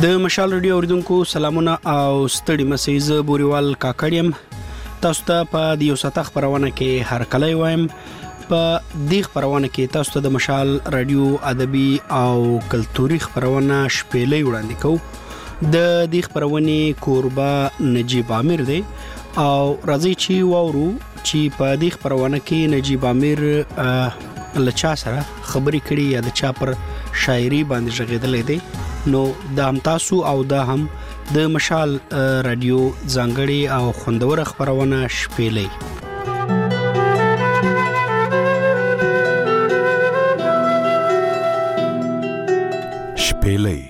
د مشال رادیو اوریدونکو سلامونه او ستړي مسیز بوريوال کاکړیم. تاسو ته په دیو ساته خبرونه کې هر کله وایم. په دې خبرونه کې تاسو ته د مشال رادیو ادبي او کلتوري خبرونه شپېلې وړاندې کوو. د دې خبرونه کوربه نجیب عامر دی او راځي چې وورو چې په دې خبرونه کې نجیب عامر لچا سره خبرې کړي یا د چا پر شاعري باندې ژغېدلې دی. نو دا هم تاسو او دا هم د مشال رادیو ځانګړي او خوندور خبرونه شپېلې. شپېلې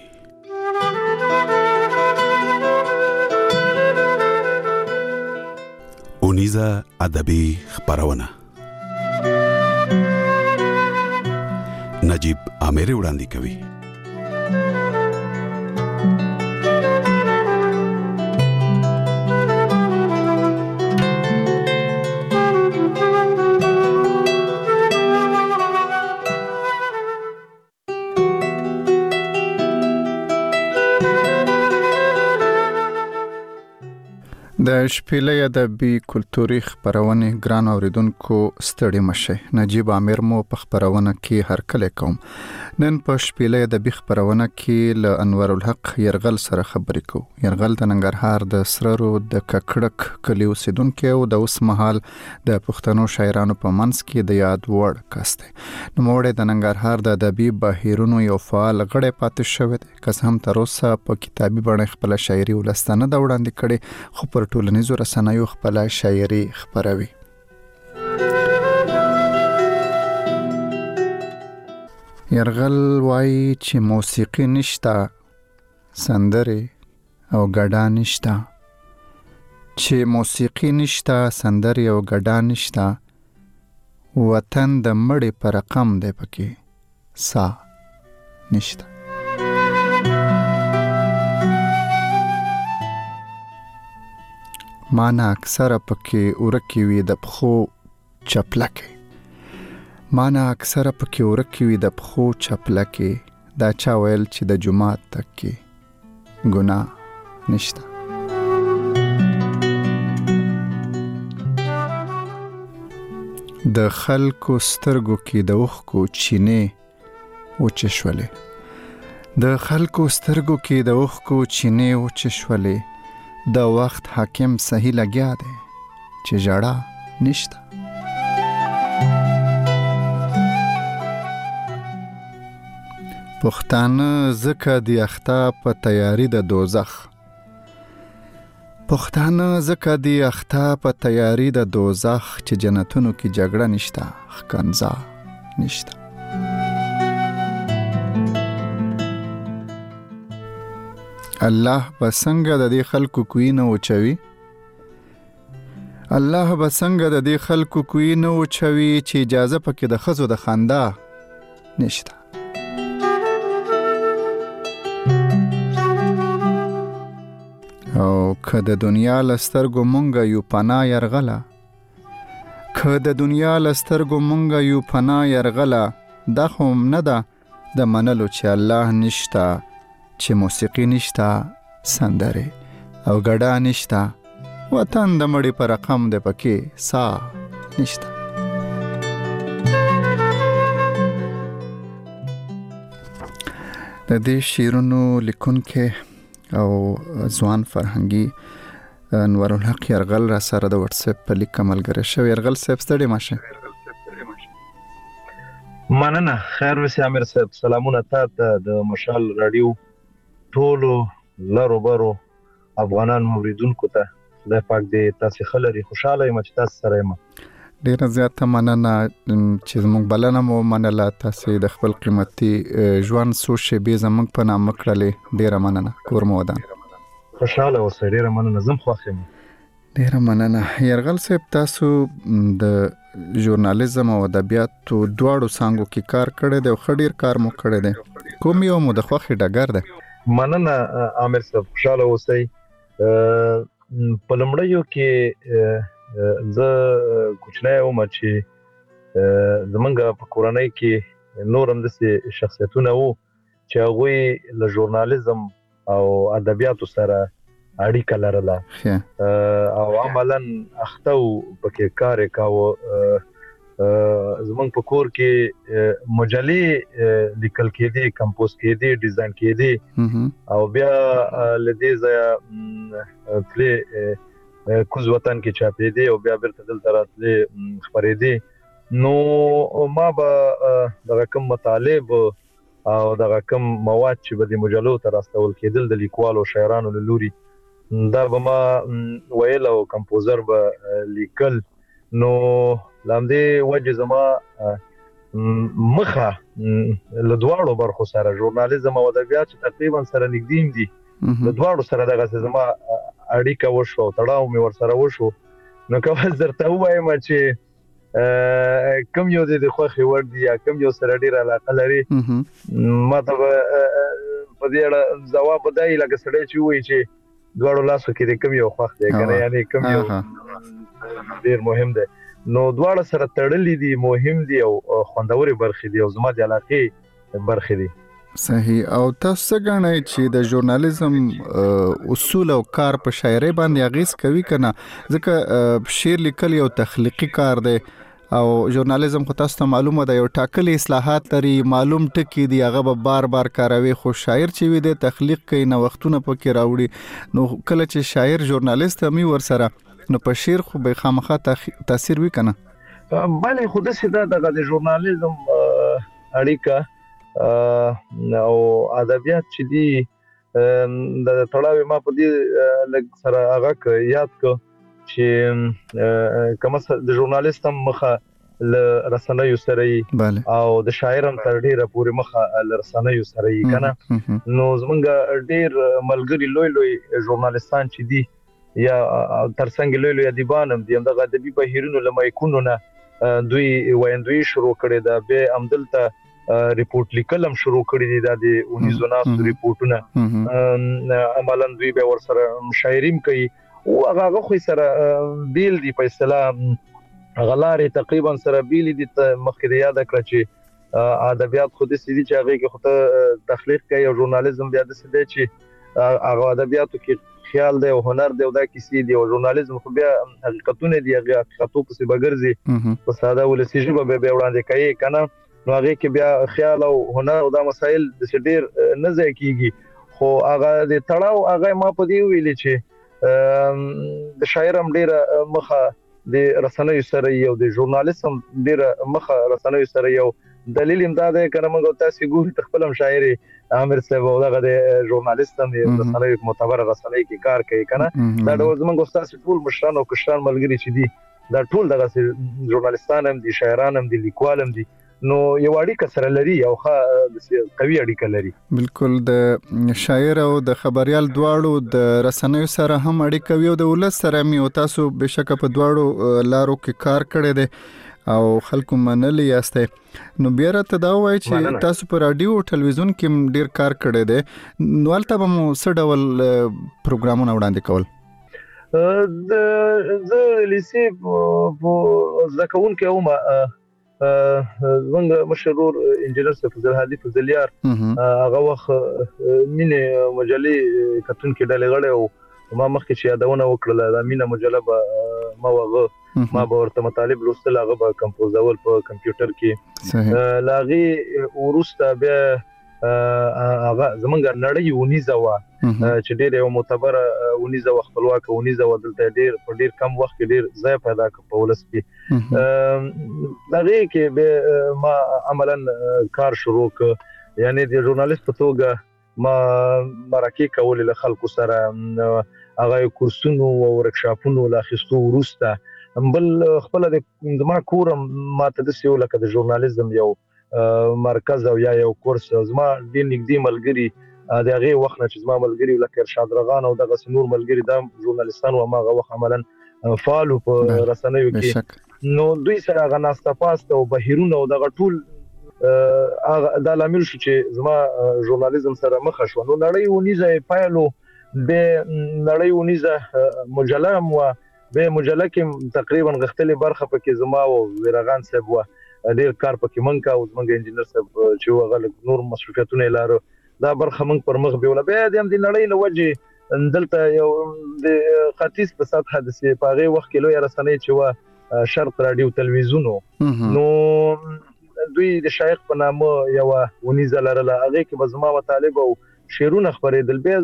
اونیزه ادبي خبرونه نجیب عامر وړاندې کوي. د شپېلې ادبي کلتوري خبرونه ګران اوریدونکو ستړي مشه. نجیب عامر مو په خبرونه کې هر کله کوم. نن په شپېلې ادبي خبرونه کې ل انور الحق يرغل سره خبرې کوو. يرغل د ننګرهار د سررو د ککړک کلی اوسیدونکو او د اوس مهال د پښتنو شاعرانو په منځ کې د یاد وړ کسته. نو موږ د ننګرهار د ادبي بهیرونو یو فعال غړی پاتې شوی دی. که هم تر اوسه په کتابي بڼه خپل شاعري ولستانه د وړاندې کړي، خو پر ټولنیزو رسنیو خپل شاعري خبروي. يرغل وایي چې موسیقي نشته، سندري او ګډا نشته. چې موسیقي نشته، سندري او ګډا نشته، وطن د مړي پر رقم دی پکې سا نشته. مانا اکثر پکې ورکی وي د پخو چپلکه. مانا اکثر پکې ورکی وي د پخو چپلکه. دا چا ویل چې د جمعات تک کې ګناه نشته. د خلکو سترګو کې د اوښکو چینې وچشولې. د خلکو سترګو کې د اوښکو چینې وچشولې. د وخت حاکم صحیح لګیا دی چې جړه نشته. پښتانه زکه دی اخته په تیاری د دوزخ. پښتانه زکه دی اخته په تیاری د دوزخ چې جنتونو کې جګړه نشته، خکنزا نشته. الله بسنګ د دې خلکو کوی نه وچوي. الله بسنګ د دې خلکو کوی نه وچوي چې اجازه پکې د خزو د خندا نشته. او که د دنیا لسترګو مونږه یو پناه يرغله. که د دنیا لسترګو مونږه یو پناه يرغله. دا خو نه ده د منلو چې الله نشته، چې موسیقي نشته، سندره او ګډا نشته، وطن د مړي پر رقم دی پکې سا نشته. د دې شعرونو لیکونکي او ځوان فرهنګي انور الحق يرغل را سره د واتس اپ په لیک ملګری شو. يرغل صاحب ستړي ماشه. مننه. خیر وسی عامر صاحب. سلامونه ته د مشال رادیو ټولو لارو برو افغانان موریدونکو ته. خدای پاک دې تاسو خلري خوشاله یم چې تاسو سره یم. ډیر زیاته مننه چې موږ بلنه مو منله. تاسو د خپل قیمتي ژوند سوشي به زموږ په نام کړلې. ډیر مننه. کور مو ودان. خوشاله اوسئ. ډیر مننه. زم خوښ یم. ډیر مننه. يرغل صاحب تاسو د ژورنالیزم او ادبیاتو دواړو څانګو کې کار کړی دی او خډیر کار مو کړی دی. کوم یو مو د خوښي ډګر دی؟ مننه عامر صاحب. خوشاله اوسئ. په لمړیو کې زه کوچنی وم چې زمونږ په کورنۍ کې نور هم داسې شخصیتونه وو چې هغوی له ژورنالیزم او ادبیاتو سره اړیکه لرله او عملاً اختو پکې کار کاوه. زمونږ په کور کې مجلې لیکل کېدي، کمپوز کېدي، ډیزاین کېدي او بیا لدې ځای تلې کوز وطن کې چاپېدي او بیا بیرته دلته راتلې خپرېدي. نو ما به دغه کوم مطالب او دغه کوم مواد چې به د مجلو ته راستول کېدل د لیکوالو شاعرانو له لوري، دا به ما ویل او کمپوزر به لیکل. نو لاندې وجه زما مخه له دواړو برخو سره ژورنالیزم او ادبیات تقریبا سره نږدې دي. له دواړو سره دغه زما اړیکه وشو، تړاو مې ور سره وشو. نو کوم درته وایم چې کوم یو د خوخي ور دي یا کوم یو سره ډیر علاقه لري، ما ته په دې اړه جواب بدای لکه سړی چې وایي چې دواړو لاسو کې کوم یو خوخ دی کنه، یعنی کوم یو ډیر مهم دی. نو دواړه سره تړلې دي، مهم دي او خوندوري برخې دي او زما د علاقې برخې دي. صحیح. او تاسو څنګه چې د ژورنالیزم اصول او کار په شاعرۍ باندې اغیز کوي کنه؟ ځکه شعر لیکل یو تخلیقي کار دی او ژورنالیزم خو تاسو ته معلومه ده یو ټاکلي اصلاحات لري، معلوم ټکی دی، هغه به بار بار کاروي. خو شاعر چې وي د تخلیق کوي، نو وختونه پکې راوړي. نو کله چې شاعر ژورنالیست هم ور سره، نو په شعر خو به خامخا تاثیر وی کنه. بله خو د سیده د ژورنالیزم اړیکه او ادبیات چې دي د تړاوي ما په دې لږ سره هغه یاد کو چې کوم د ژورنالیست هم مخه ل رسنیو سره او د شاعر هم تر ډیره پورې مخه ل رسنیو سره کنه. نو زمونږ ډیر ملګری لوی ژورنالیستان چې دي یا ترڅنګ لوی ادیبان هم دي، دغه ادبي بهیرونو لمایکونو نه دوی ویندوی شروع کړي دا به عمدلته ریپورت لیکل هم شروع کړي دي د 1990 ریپورتونه. عملاً دوی به ور سره شاعریم کوي او هغه خو سره بیل دی په اصطلاح غلاري تقریبا سره بیل دي. مخکې یاد کړ چې ادبیات خو د سړي چې هغه کې خو تخلیق کوي او ژورنالیزم بیا د سړي چې هغه ادبیاتو کې خیال دی او هنر دی او دا کیسې دی او ژورنالیزم خو بیا حقیقتونه دی، هغه حقیقتو په بغرزي په ساده ولسی ژبه به وړاندې کوي کنه. نو هغه کې بیا خیال او هنر او دا مسائل د ډیر نه ځای کیږي. خو هغه د تړاو هغه ما په دی ویل چې د شاعر هم ډیر مخه د رسنیو سره یو د ژورنالیست هم ډیر مخه رسنیو سره یو دلیل امداد کنه. موږ تاسو ګوري تخپلم شاعري عامر صاحب او دغه د ژورنالیست هم د رسنیو معتبر رسنۍ کې کار کوي کنه. دا د زمونږ استاد ټول مشران او کشران ملګری چې دي دا ټول دغه ژورنالیستان هم دي، شاعران هم دي، لیکوال هم دي. نو یو اړیکه سره لري او قوي اړیکه لري. بالکل د شاعر او د خبريال دواړو د رسنیو سره هم اړیکه وي او د ولس سره مې او تاسو بشک په دواړو لارو کې کار کړی دی او خلکو منلي یاسته. نو بیا راته دا وایي چې تاسو په رادیو او ټلویزیون کې ډیر کار کړی دی، نو البته به مو څه ډول پروګرامونه وړاندې کول؟ د لیسې په ځکهون کې اومه زمونږ مشهور انجینر فضل هادي فضلیار هغه وخت مینه مجلې کتون کې ډلې غړې او ما مخکې چې یادونه وکړه د مینه مجله ما وغه ما به ورته مطالب لوستل، هغه به کمپوزول په کمپیوټر کې لاغي ورسته بیا هغه زمونږ نړۍ ونیزه وا چې ډېر یو معتبر ونیزه خپلواک ونیزه ودلته ډېر په ډېر کم وخت کې ډېر ځای پیدا کړ په ولس کې. دغه کې به ما عملاً کار شروع ک، یعنی د ژورنالیست په توګه ما مرکه کول له خلکو سره، هغه کورسونو او ورکشاپونو لا خستو ورسته بل خپل د ما کورم ما ته د سیو لکه د ژورنالیزم یو مرکز او یا یو کورس زما د نږدې ملګری د هغه وخت چې زما ملګری لکه ارشاد رغان او دغه نور ملګری د ژورنالیستانو او هغه وخت عملاً فعالو په رسنیو کې. نو دوی سره غناسته پاسته او بهیرونه او دغه ټول دا لامل شو چې زما ژورنالیزم سره مخ شو. نو نړۍ ونیزه پایلو به نړۍ ونیزه مجله مو به مجله کې تقریبا غختلې برخه پکې زما او ورغان صاحب و ډېر کار پکې منکا او زمونږ انجینر صاحب چې هغه نور مصرفیتونه لاره دا برخه موږ پر مخ بیوله بیا د نړۍ له وجه دلته یو د ختیځ په سطح د سي پاغه وخت کې لوی رسنۍ چې وا شرق رادیو تلویزیونو نو دوی د شایخ په نامه یو ونیزه لرله هغه کې بزما مطالب او شیرونه خبرېدل بیا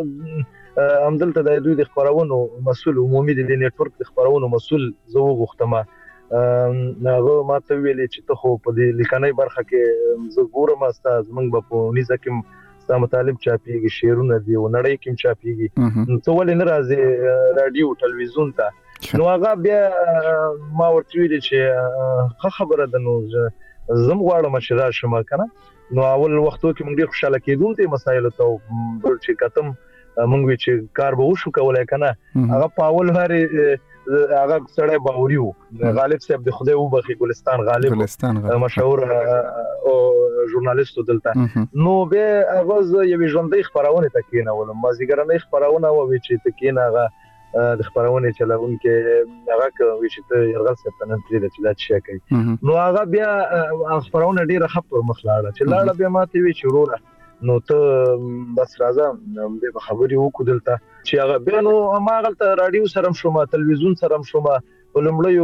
زه همدلته د دوی د خبرونو مسؤل عمومي د نیټورک د خبرونو مسؤل زه وغوښتم هغه ماته ویلې چې ته خو په دې لیکنۍ برخه کې زه ګورم استاد موږ په ونیزه کې ستا مطالب چاپیږي شیرونه دي او نړۍ کې چاپیږي ته ولې نه راځې رادیو تلویزیون ته نو هغه بیا ما ورته ویل چې خبره ده نو زم غواړم چې راشم کنه نو اول وختو کې موږ ډیر خوشاله کېدون ته مسایل ته چې کتم موږ چې کار به وشو کولای کنه هغه په اول هاري هغه سړی باوري وو غالب صاحب د خدای وبخي ګلستان غالب مشهور او ژورنالیست دلته نو به هغه یو ژوندۍ خبرونه تکینه ولم مازیګرنۍ خبرونه و چې تکینه هغه د خبرونه چلون کې هغه کوي چې ته یرغل صاحب نن پرې چې دا شي کوي نو هغه بیا خبرونه ډیره خپل مخلاړه چې لاړه بیا ماته وی چې وروره نو ته بس راځه به خبري وکړو دلته چې هغه بیا نو ما غلطه رادیو سره شوم تلویزیون سره شوم ولمړیو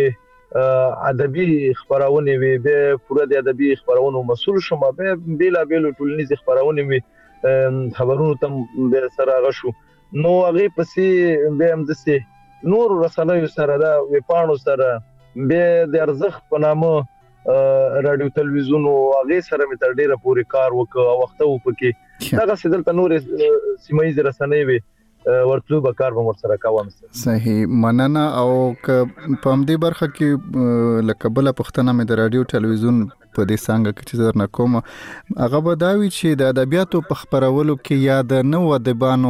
کې ادبي خبرونه وی به پوره د ادبي خبرونو مسؤل شوم به بیل ټولنیز خبرونه وی خبرونو تم به سره غشو نو هغه پسې به هم دسي نور رسنیو سره دا وی پانو سره به د ارزخ په نامه رادیو تلویزیون او هغه سره مې تر ډیره پورې کار وکړ وخت و پکې دا څه دلته نور سیمایي رسنۍ وي ورته به کار به سره کوم صحیح مننه او په همدې برخه کې لکبله پښتنه مې د رادیو تلویزیون په دې څنګه کې چې درنه کوم هغه به دا وی چې د ادبیاتو په خبرولو کې یا د نو ادبانو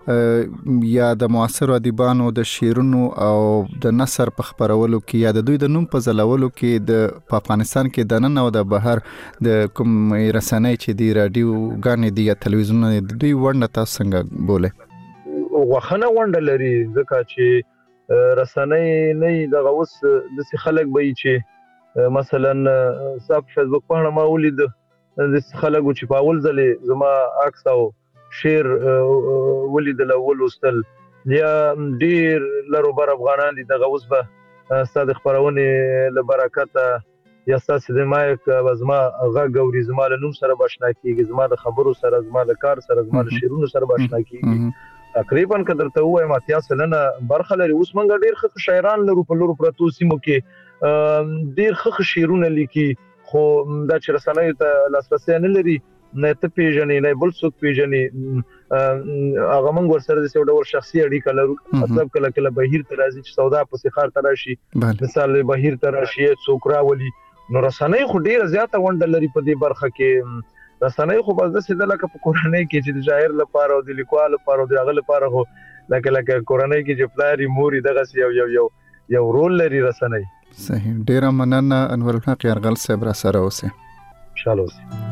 یا د معاصر ادبانو د شیرونو او د نثر په خبرولو کې یا د دوی د نوم په ځلولو کې د افغانستان کې د نن او د بهر د کوم رسنۍ چې دی رادیو غانې دی یا تلویزیون دی دوی ورنه تاسو څنګه بوله وخنه ونډه لري ځکه چې رسنۍ نه د غوس د خلک به چې مثلا صاحب فیسبوک په ما ولید د خلکو چې په اول ځلې زما عکس او شیر ولید الاول وستل یا ډیر لرو بر افغانان دي د غوس به استاد خبرونه لبرکته یا تاسو د مایک وزما غږ او زما له نوم سره بشنا کیږي زما د خبرو سره زما د کار سره زما د شیرونو سره بشنا کیږي تقریبا کدر ته وای ماتیا سلنه برخه لري اوس مونږ ډیر ښه شاعران لرو په لورو پرتو سیمو کې ډیر ښه شیرونه لیکي خو دا چې رسنۍ ته لاسرسي نه لري نه ته پیژنې نه بل څوک پیژنې هغه مونږ ورسره د څو ډول شخصي اړیکه لرو مطلب کله کله بهیر ته راځي چې سودا په سخار ته راشي مثال بهیر ته راشي څوک راولي نو رسنۍ خو ډیر زیاته ونډه لري په دې برخه کې رسنۍ خو بس د سیده لکه په کورنۍ کې چې د شاعر لپاره او د لیکوال لپاره او د هغه لپاره خو لکه کورنۍ کې چې پلاری موري دغه یو رول لري رسنۍ صحیح ډیر مننه انور الحق یرغل صاحب را سره اوسه انشاءالله اوسه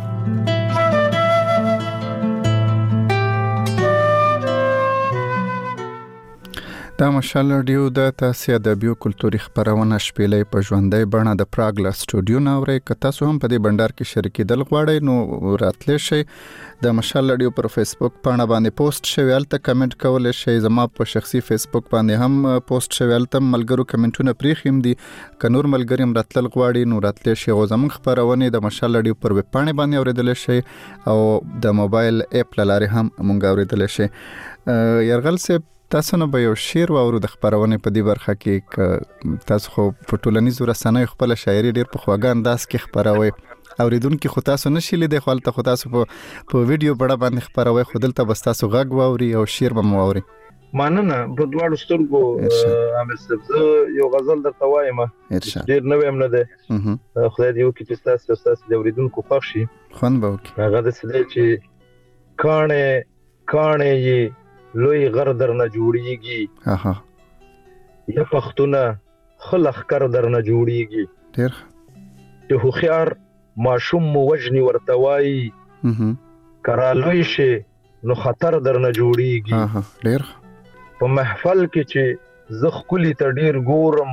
دا مشال رادیو د تاسو ادبیو کلتوري خبرونه شپېلې په ژوندۍ بڼه د پراګ له سټوډیو نوري کته سو هم په دې بندر کې شریکېدل غواړئ نو راتلی شي د مشال رادیو پر فیسبوک باندې باندې پوسټ شوی الته کمنټ کول شي زما په شخصي فیسبوک باندې هم پوسټ شوی الته ملګرو کمنټونه پریخیم دي ک نور ملګریم راتل غواړي نو راتلی شي غوځم خبرونه د مشال رادیو پر ویب باندې باندې اوریدل شي او د موبایل اپ لاره هم مونږ اوریدل شي يرغل صاحب تاسو نو به یو شعر واورو د خبرونه په دې برخه کې تاسو خو په ټولنیزو رسنیو خپل شاعري ډیر په خواږه انداز کې خبروي اوریدونکو خو تاسو نشي لیدای خو تاسو په ویډیو بڑا باندې خبروي خو دلته بس تاسو غږ واوري او شعر به مواوري ماننه په دواړو سترګو عامل صاحب یو غزل درته وایم ډیر نو هم نه ده خدای دې وکړي چې تاسو د اوریدونکو خوښ شي خوان به وکړي هغه د سده چې کانه یې لوی غر در نه جوړیږي اها یا پختونه خلخ کر در نه جوړیږي ډیر چې خو خيار ماشوم مو وجني ورتوي کرا لوی شي نو خطر در نه جوړیږي اها ډیر په محفل کې چې زخ کلی ته ډیر ګورم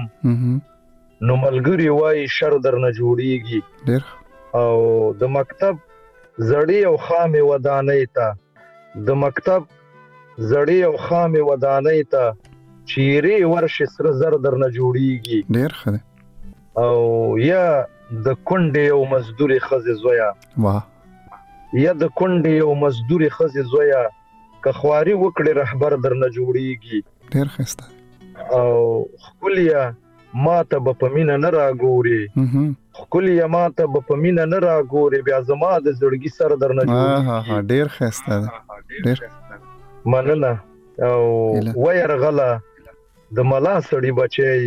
نو ملګری وای شر در نه جوړیږي ډیر او د مکتب زړې او خامې ودانۍ ته د مکتب زړې او خامې ودانۍ ته چیرې ورشي سره زر درنه جوړیږي ډیر ښه دی. او یا د کونډې او مزدوري ښځې زویا واه یا د کونډې او مزدوري ښځې زویا که خواري وکړي رهبر درنه جوړیږي. ډیر ښه. او خپلیا ما ته به په مینه نه راګوري خپلیا ما ته به په مینه نه راګوري بیا زما د زړګي سر درنه جوړیږي. ډیر ښه ډیر مننه. او ويرغله د ملا سړی بچي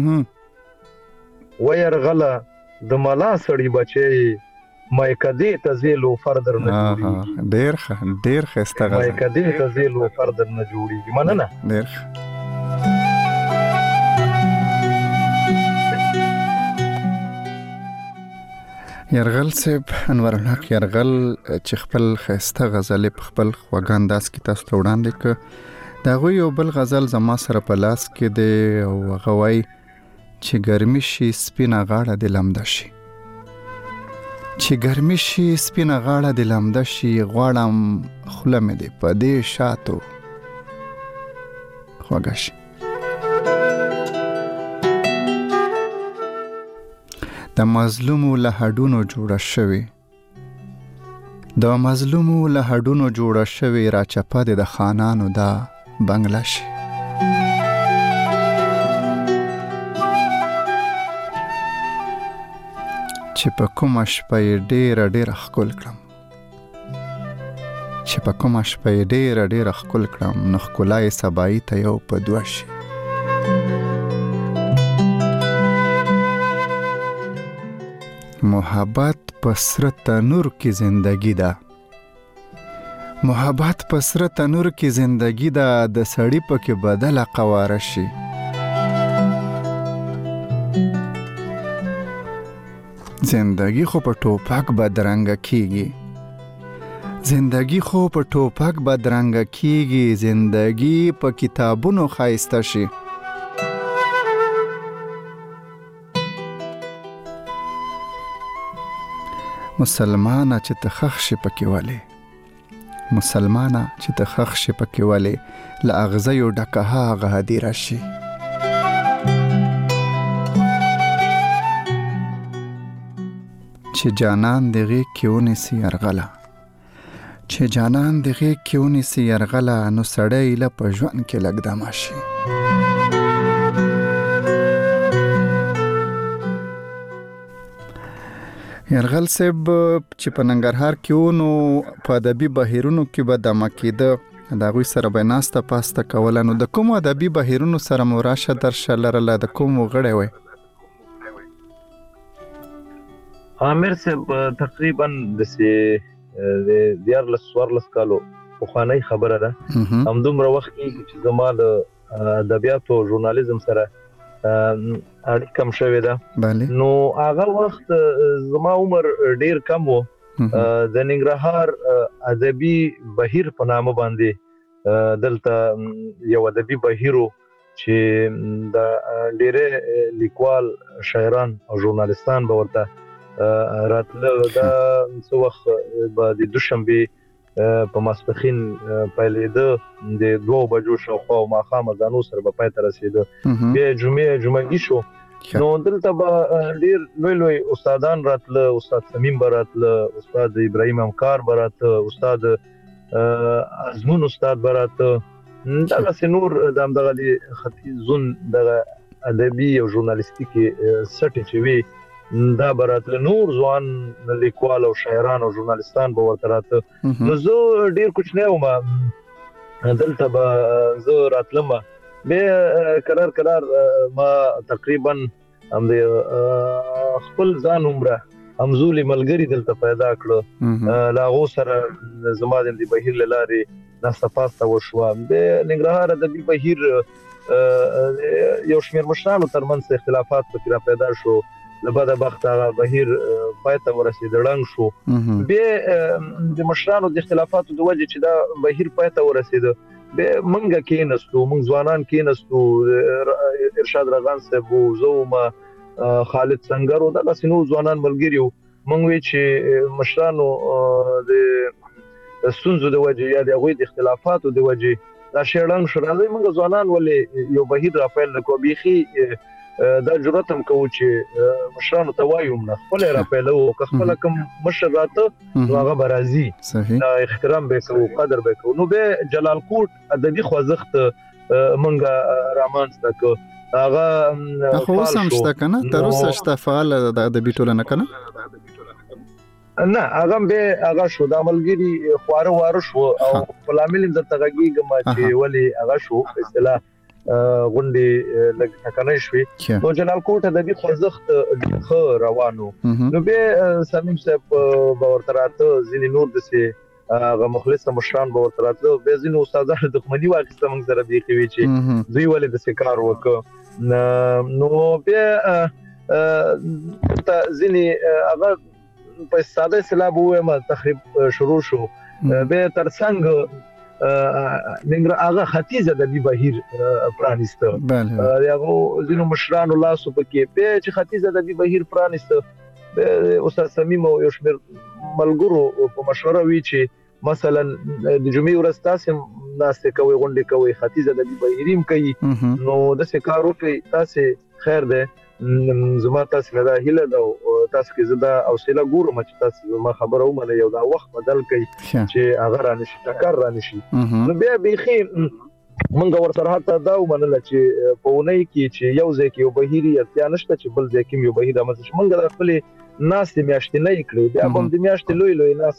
ويرغله د ملا سړی بچي مې کدی ته زیلو فردر نه جوړیږي. ډیر ښه استغاثه مې کدی ته زیلو فردر نه جوړیږي. مننه. ډیر یرغل صاحب انور الحق یرغل چې خپل خسته غزل په خپل خوږ انداز کې تاسو ته وړاندې ک دا غو یو بل غزل زما سره په لاس کې دی او غوي چې ګرمي شي سپینه غاړه د لمده شي چې ګرمي شي سپینه غاړه د لمده شي غواړم خله مې دی په دې شاتو خوږه شي. د مظلومو له هډونو جوړه شوی د مظلومو له هډونو جوړه شوی را چپه د خانانو دا بنگله شي. چې په کومه شپه یې ډېره ښکل کړم چې په کومه شپه یې ډېره ښکل کړم نو ښکلا یې سبایي ته یو په دوه شي. محبت په سره تنور کې زندگی ده محبت په سره تنور کې زندگی ده د سړی په کې بدله قواره شي. زندگی خو په ټوپک بدرنګه کیږي زندگی خو په ټوپک بدرنګه کیږي زندگی په کتابونو خایسته شي. مسلمانه چې ته خخ شي پکې والے مسلمانه چې ته خخ شي پکې والے له اغزیو ډکه هغه هدیره شي. چې جانان دغه کېونی سي يرغله چې جانان دغه کېونی سي يرغله نو سړی له پژوان کې لګدم شي. یرغل صاحب چې په ننګرهار کې ونو په ادبي بهیرونو کې به د مکیده دا غوي سره به ناسته پاسته کوله نو د کوم ادبي بهیرونو سره مراشه درشه لرله د کوم غړې وي؟ عامر صاحب تقریبا د 14 کالو پخوانی خبره ده همدومره وخت کې چې زما د ادبیاتو او ژورنالیزم سره اړیکه کم شوې ده. نو هغه وخت زما عمر ډیر کم وو. د ننګرهار ادبي بهیر په نامه باندې دلته یو ادبي بهیرو چې د ډېرې لیکوال شاعران او ژورنالستان به ورته راتله. دا څو وخت به د دوشنبه په ماسپخین پیلېده د 2 بجو شاوخوا او ماښام ځانو سره به پای ته رسېده. بیا جمعګي شو نو دلته به ډېر لوی استادان راتله. استاد سمیم به راتله استاد ابراهیم امکار به راتله استاد ازمون استاد به راتله دغسې نور د همدغه ختیځ زون دغه ادبي او ژورنالیستیکي سټې چې وي دا براتله نور ځوان لیکوال او شاعران او ژورنالستان به ورته راته. نو زه ډیر کوچنی وم دلته به زه راتلم بیا قرار ما تقریبا هم د خپل ځان عمره همزولي ملګری دلته پیدا کړو. لاغو سره زما د بهیر لارې ناسته پاسته وشوه. د ننګرهار ادبي بهیر یو شمېر مشرانو ترمنځ اختلافات پکې را پیدا شو. لبدا بخت هغه بهیر پای ته ورسېد ړنګ شو. بیا د مشرانو د اختلافاتو د وجې چې دا بهیر پای ته ورسېد بیا موږ کېناستو موږ ځوانان کېناستو ارشاد رغان صاحب زه خالد سنگر او دغسې نور ځوانان ملګري وو مونږ وی چې مشرانو د ستونزو د وجې یا د غوي د اختلافاتو د وجې دا شیرنګ شرالي موږ ځوانان ولې یو بهیر رافایل نکو بيخي دا جرأت هم کوو چې مشرانو ته وایو نه خپل رافایل او خپل کوم مشر راته نو هغه برازي صحیح احترام به کوو قدر به کوو نو به جلال کوټ ادبي خوځښت مونږه رامانځته کو هغه خو سم شته کنه تر اوسه شته فعال د ادبي ټولنه کنه نه هغه به هغه شو د عملګری خواره واره شو او فلامل د تغږیګه ما چې ولی هغه شو اصطلاح غونډي لګ ټکنه شوي نو جلال کوټ ادبي خوځښت خو روانو نو به سمیم صاحب باورتراته ځینې نور دسه هغه مخلص مشران باورتراته به ځینې استادانو دښمنی واخیسته موږ سره دی کوي چې دوی ولې د سکار وکړه نو به ته ځینې هغه په ساده سلاب ومه تخریب شروع شو به ترڅنګ ننګر هغه ختیځه د بهیر پرانیسته هغه ځینو مشرانو لاسو پکې به چې ختیځه د بهیر پرانیسته استاد سمیم او یشمیر ملګرو په مشوره وی چې مثلا د جمعې ورځ تاسو ناشته کوي غونډه کوي ختیځه د بهیریم کوي نو د سکارو کوي تاسو خیر ده زما تاسو نه هیله ده تاسو کې زدا او سیلا ګورم چې تاسو ما خبره ومنه یو دا وخت بدل کوي چې هغه را نشي ټکر را نشي نو بیا بيخي منګه ورته حتی دا ومنل چې په ونی کې چې یو ځکه یو بهيري اتیا نشته چې بل ځکه یو بهير د مزه منګه خپل ناس دې میاشتې نه کړې بیا هم دې میاشتې لوی ناس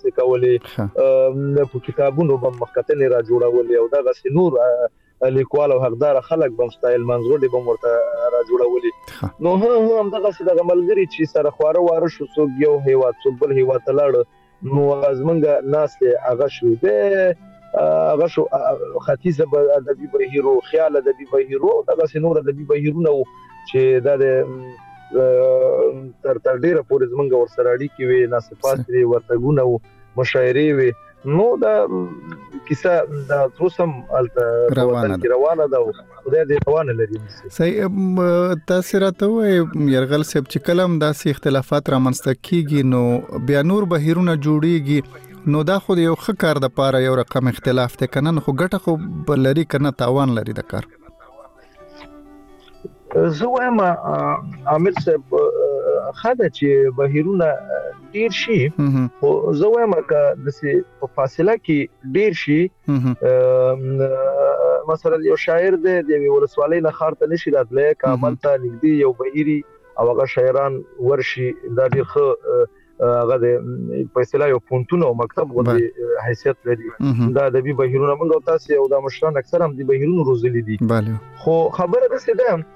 کولې په کتابونو باندې مخکتنې را جوړولې او دا غسي نور لیکوال او حقدار خلک بم سټایل منظور دې بم ورته را جوړولې نو هم دا غسي د ملګری چې سره خواره واره شو څوک یو هیواد څوک بل هیواد لاړ نو ازمنګ ناس هغه شو به هغه شو ختیځه ادبي بهیرو خیال ادبي بهیرو دا غسي نور ادبي بهیرونه چې دا تر ډیره پورې زمونږ ورسره اړیکې وي ناصفات وي ورتګونه او مشاعرې وي نو دا کیسه دا تروسم روانه ده خدای دې روانه لري صحیح تاسو راته وایي يرغل صاحب چې کلم داسې اختلافات رامنځته کیږي نو بیا نور بهیرونه جوړیږي نو دا خو یو ښه کار د پاره یو رقم اختلاف ته کنه خو ګټه خو بلري کنه تاوان لري د کار زه وایم عامل صاحب خاله چې بهیرونه ډیر شي او زه وایم چې په فاصله کې ډیر شي مثلا یو شاعر د ولسوالۍ نه خارته نشي راتلای کابل ته نږدې یو بهيري او هغه شاعران ورشي دا ډیر ښه هغه د فیصله یو پونتونه او مکتب غوډي حیثیت لري دا ادبي بهیرونه موږ تاسو او د مشران اکثر هم د بهیرونو روزلي دي خو خبره ده چې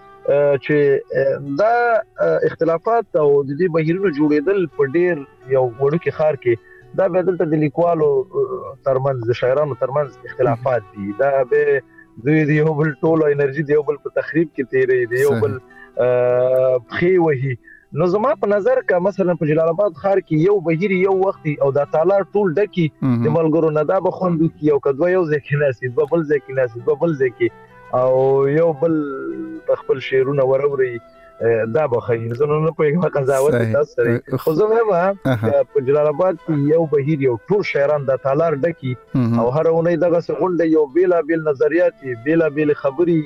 دا اختلافات او د دې بهیرونو جوړېدل په ډیر یو وړو کې خار کې دا به دلته د لیکوالو ترمنځ د شاعرانو ترمنځ اختلافات دي دا به دوی یو بل ټولو انرژي دی یو بل په تخریب کې تیرې دی یو بل خي وهي نو زما په نظر کا مثلا په جلال آباد ښار کې یو بهيري یو وخت او دا تالار ټول ډکی د ملګرو نه دا بخوندو کې یو کدو یو ځکه ناسي بل ځکه ناسي بل ځکه او یو بل خپل شعرونه وروري دا بخیر زنه نه په قضاوت تاسو سره خو زه هم په جلال آباد کې یو بهيري یو ټول شاعران د تالار ډکی او هر اونۍ دغه څنګه یو بیل نظریات بیل خبري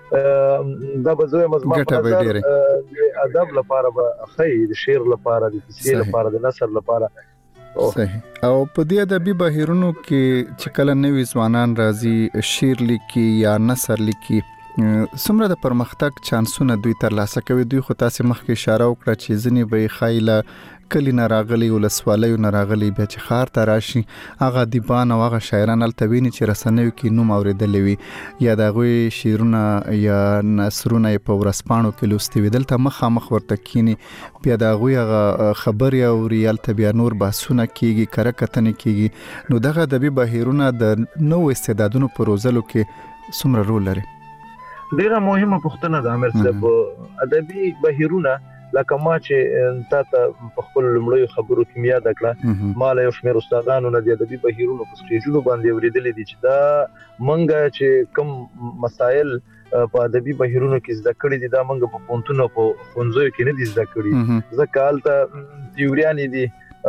دا به زه مزمن ادب لپاره به خیر شعر لپاره د تفسیر لپاره د نثر لپاره صحیح او په دې ادبي بهیرونو کې چې کله نوې ځوانان راځي شعر لیکي یا نثر لیکي څومره د پرمختګ چانسونه دوی ترلاسه کوي دوی خو تاسو مخکې اشاره وکړه چې ځنی به خایله کلی نه راغلي ولسوالۍ نه راغلي بیا چې خار ته راشي هغه دیبان او هغه شاعران التویني چې رسنیو کې نوم اوریدلې وي یا دغه شعرونه یا نثرونه په ورسپانو کې لوستي وي دلته مخامخ ورته کینی بیا دغه هغه خبر او ریال ته بیا نور بحثونه کیږي کرکتنه کیږي نو دغه ادبي بهیرونه د نو استعدادونو په روزلو کې څومره رول لري ډیره مهمه پوښتنه ده امیر صاحب ادبي بهیرونه لکه ما چې تاسو په خپل لمړی خبرو کې یاد کړه مال یو شمېر استادانو نه د ادبي بهیرونو په سټیجونو باندې ورېدلې دي چې دا منګه چې کوم مسائل په ادبي بهیرونو کې زده کړې دي دا موږ په پونتونو په خونځو کې نه دي زده کړې ځکه حالته تیوریان دي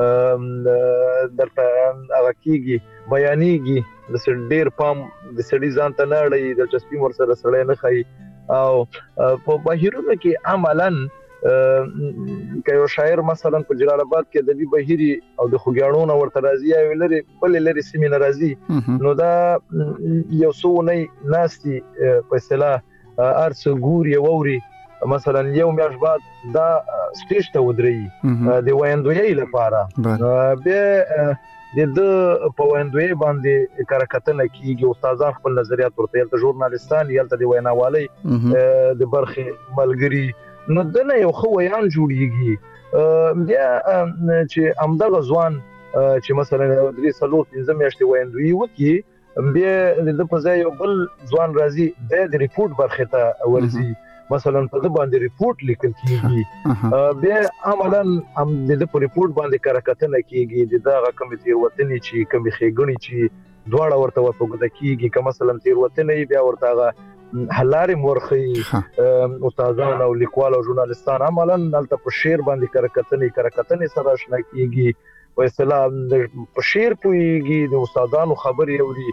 درته هغه کېږي بیانېږي د ډېر پام د سړي ځان ته نه اړوي دلچسپي ورسره سړی نه ښایي او په بهیرونو کې عملاً که یو شاعر مثلا په جلال آباد کې ادبي بهیري او د خوګیاڼو نه ورته راځي او لري بل لري سیمې نه راځي نو دا یو څو نه ناستي په اصطلاح ارڅ ګوري ووري مثلا یو میاشت بعد دا سټیج ته ودرېږي د وایندوی لپاره به د په وایندوی باندې کارکتنه کیږي استادان خپل نظریات ورته یلته ژورنالیستان یلته د ویناوالۍ د برخې ملګری نو دنه یو خو ویان جوړیږي بیا چې امدغه ځوان چې مثلا درې سلو 15 میاشتې وایندوی وکي بیا د په ځای یو بل ځوان راځي د ریپورت برخه ته ورځي مثلا په د باندې ریپورت لیکل کیږي بیا عملاً هم د ریپورت باندې کارکتنه کیږي دغه کمیټې وطني چې کمی خېګنی چې دواړه ورته ورته کیږي که مثلا تیر وطني بیا ورته حلاري مورخي استادان او لیکوال او ژورنالیستان عملاً دلته په شعر باندې کارکتنې سره آشنا کیږي په اصطلاح په شعر پويږي د استادانو خبري اوري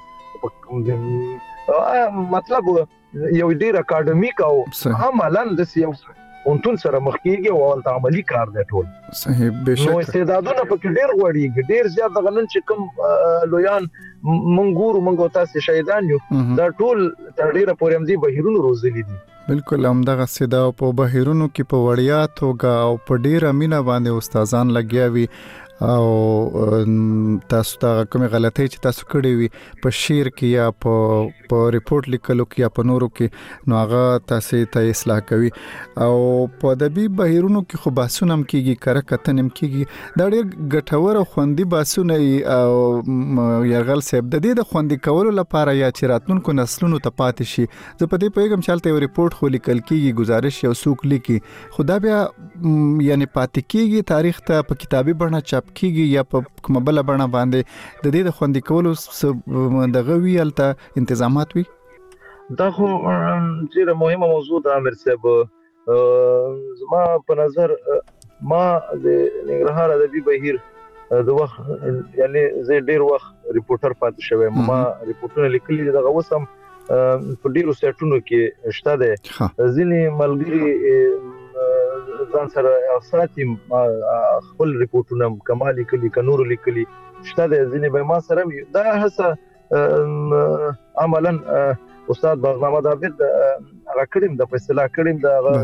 مطلب یو ډیر اکیډمیک او عملاً د یو اونتون سره مخکېږي او ولته عملی کار دی ټول صحیح بشک نو استعدادونه پکې ډیر غوړیږي ډیر زیات د غنن چې کوم لویان منګور تاسو شهیدان یو دا ټول تر ډیره پورې هم دي بهیرونو روزلي دي بالکل همدغه سیدا په بهیرونو کې په وړیا توګه او په ډیره مینه باندې استادان لګیاوي او تاسو ته کومه غلطۍ چې تاسو کړې وي په شعر کې یا په ریپورت لیکلو کې یا په نورو کې نو هغه تاسو ته اصلاح کوي او په ادبي بهیرونو کې خو باسونه هم کیږي کارکتن هم کیږي دا ډېر ګټور او خوندي باسونه او یرغل صاحب د دې د خوندي کولو لپاره یا چې راتلونکو نسلونو ته پاتې شي زه په دې پیغام چالتې یو ریپورت خو لیکل کیږي گزارش یو څوک لیکي خدا بیا یعنی پاتې کیږي تاریخ ته په کتابي بڼه چاپ کیږي یا په کومه بل بڼه باندې د دې د خوندي کولو دغه ویلته انتظامات وي دا خو ډیره مهمه موضوع ده امیر صاحب زما په نظر ما د ننګرهار ادبي بهیر د وخت یعنی زه ډیر وخت ریپورټر پاتې شوم ما ریپورټونه لیکلي دغه وسم په ډیرو سټونو کې شته ده ځینې ملګری ځان سره ساتي خپل ریپورټونه کمالي کلی کنور لیکلي شته د ځینې به ما سره دا هڅه عملاً استاد باغ محمد عابد هغه کړم د فیصله کړم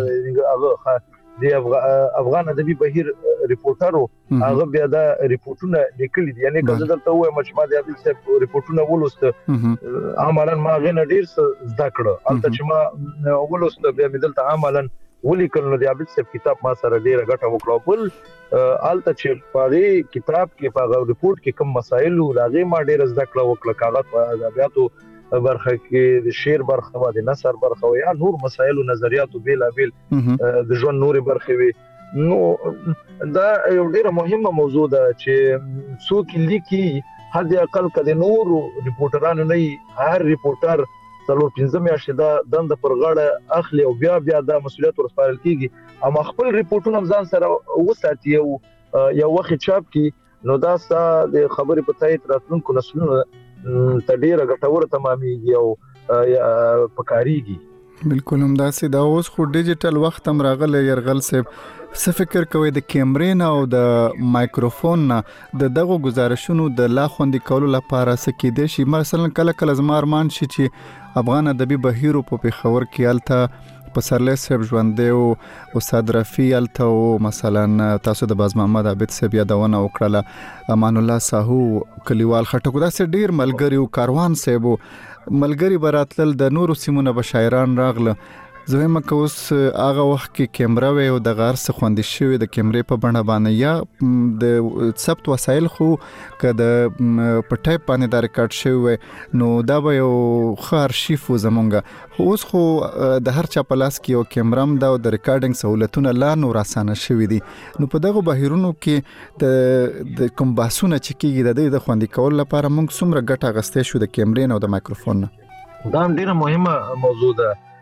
د افغان ادبي بهیر ریپورټرو هغه بیا دا ریپورټونه لیکلي دي یعنی که زه درته وایم چې ما د عابد صاحب ریپورټونه ولوست عملاً ما غنه ډیر زده کړ البته چې ما ولوست بیا مدلته عملاً ولیکل نو د عابد صاحب کتاب ما سره ډیره ګټه وکړه بل البته چې په کتاب کې په ریپورت کې کوم مسایل لاغې ما ډیره زده کړه وکړه کاغذ په ادبیاتو برخه کې د شعر برخه او د نثر برخه یا نور مسایل او نظریات بیلابل د ژوند نور برخه وي نو دا یو ډیره مهمه موضوع ده چې څوک لیکي حد اقل کله نور ریپورټرانو نه هر ریپورټر څلور 15 میاشتې دا دند پر غاړه اخلي او بیا دا مسولیت ورسپارل کیږي اما خپل ریپورټونه ځان سره وساتي یو وخت چاپ کی نو دا د خبرې په تایید راتلونکو نسلونو ته ډیره ګټوره تمامېږي او پکاريږي بالکل هم داسې دا اوس خو ډیجیټل وخت هم راغلی يرغل صاحب څه فکر کوي د کیمرې نه او د مایکروفون نه د دغه گزارشونو د لا خوندي کولو لپاره څه کېدای شي مثلا کله زما ارمان شي چې افغان ادبي بهیرو په پیښور کې الته پسرلی صاحب ژوندې او استاد رفیع الته او مثلا تاسو د باز محمد عابد صاحب یادونه وکړه امان الله ساهو کلیوال خټک داسې ډیر ملګری او کاروان صاحب ملګری براتل د نورو سیمونه بشایران راغله زما که اوس هغه وخت کې کیمرا وي او د غار څخه خوندې شوی د کیمرې په بڼه باندې یا د ثبت وسایل خو که د په ټایپ باندې دا ریکارډ شوی نو دا به یو ښه ارشیف و زمونږ اوس خو د هر چا په لاس کې یو کیمرا هم دا او د ریکارډینګ سهولتونه لا نور اسانه شوي دي نو په دغه بهیرونو کې د کوم بحثونه چې کېږي د خوندي کولو لپاره موږ څومره ګټه اخیستی شو د کیمرې او د مایکروفون نه دا ډیره مهمه موضوع ده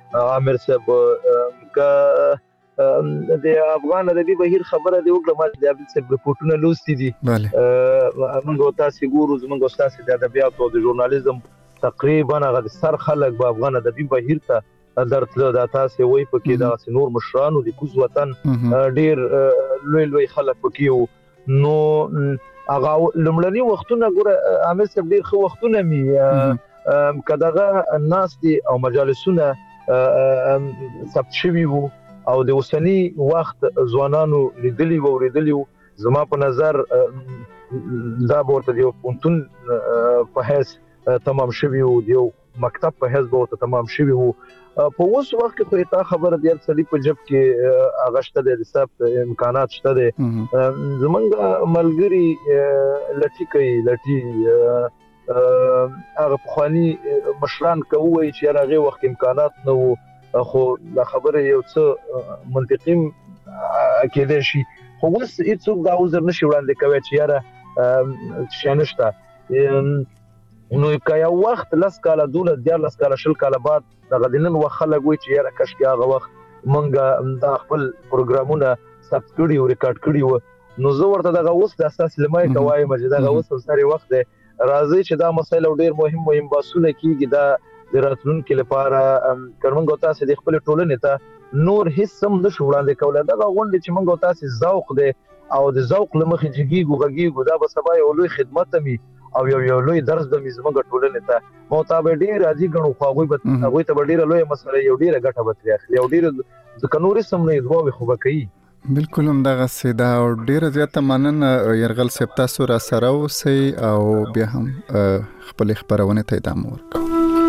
عامر صاحب ک د افغان ادبي بهیر خبره دی وکړه ما د عبد صاحب رپورټونه لوستي دي موږ تاسو ګورو موږ تاسو د ادبیات او د ژورنالیزم تقریبا هغه سر خلک په افغان ادبي بهیر ته درتله د تاسو وای پکې د نور مشرانو د کوز وطن ډیر لوی خلک پکې نو هغه لمړنی وختونه ګوره عامر صاحب ډیر خو وختونه می کداغه الناس دي او مجالسونه ثبت شوی وو او د اوسنی وخت ځوانانو لیدلی و اوریدلی زما په نظر دا ورته دی پونتون په هیڅ تمام شوی و دی مکتب په هیڅ ورته تمام شوی و په اوس وخت کې خو تا خبره دی سړي په جب کې اغشته د حساب امکانات شته دي زمونږ ملګری لټي هغه خواني مشران کوي چې هغه وخت امکانات نه وو خو دا خبره یو څه منطقي کېدای شي خو اوس هیڅوک دا عذر نشي وړاندې کوي چې یاره شانشته نو کیا وخت لس کاله دولت د لس کاله شل کاله بعد د غدنن وخلګ وي چې یاره کښ هغه وخت مونږ د خپل پروګرامونه ثبت کړي او ریکارډ کړي و نو زه ورته دغه اوس د اساس لمای کوي چې دغه اوس سره وخت راځي چې دا مسایل ډیر مهم باسونه کیږي دا د راتلونکو لپاره کارمنګ تاسو د خپل ټولنې ته نور هیڅ سم نشو وړاندې کولای دا غونډه چې موږ تاسو ذوق دی او د ذوق لمخې جګیږو غږیږو دا به سبا یو لوی خدمت می او یو لوی درس د زموږ ټولنې ته مطابق ډیر راځي غنو خو ته ډیر لوی مسله یو ډیره ګټه به ترې یو ډیر ځکه نور سم نه دوه خو به کوي بالکل هم دغه سیدا او ډیره زیاته مننه يرغل صاحب تاسو را سره اوسئ او بیا هم خپل خبرونه ته ادامه ورکړئ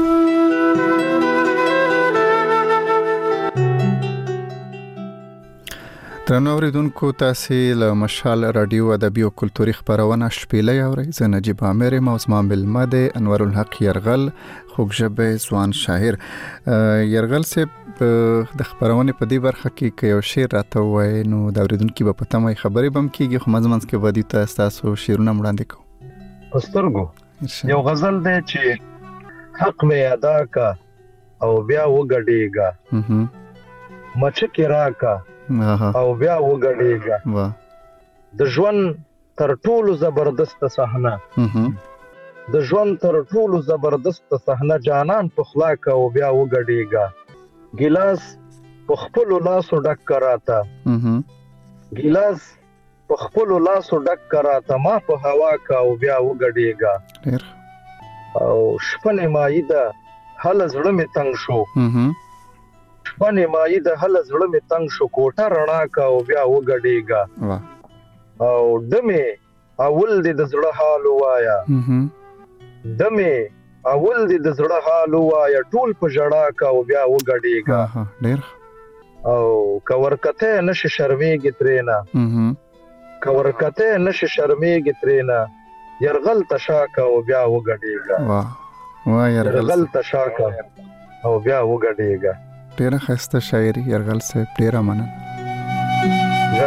درنو اوریدونکو تاسو له مشال رادیو ادبي او کلتوري خبرونه شپېلې اورئ زه نجيب عامر موزمان بالمد انور الحق يرغل خوږژبه ځوان شاعر يرغل صاحب د خبرونه په دې برخه کې یو شعر راته وای نو د اوریدونکو په پته مې خبرې بم کیږي خو مزمنس کې ودی تاسو شعرونه وړاندې کوم پسترګو یو غزل دی چې حق مې ادا کا او بیا وګډېګا مچکه راکا او بیا وګړېګا د ژوند تر ټولو زبردست صحنه د ژوند تر ټولو زبردست صحنه جانان په خلا کا او بیا وګړېګا ګلاس په خپل لاسو ډک کراتا ګلاس په خپل لاسو ډک کراتا ما په هوا کا او بیا وګړېګا او شپنه مایده هله زړه می تنگ شو شپنه مای د هله زړه می تنگ شو کوټه رڼا کا او بیا وګډېګا او دمه اول د زړه حال وایا دمه اول د زړه حال وایا ټول په جړا کا او بیا وګډېګا ډیر او کورکته نشه شرمېږي ترینا کورکته نشه شرمېږي ترینا يرغل تشاکا او بیا وګډېګا واه يرغل تشاکا او بیا وګډېګا ډیره خسته شاعري يرغل صاحب ډیره مننه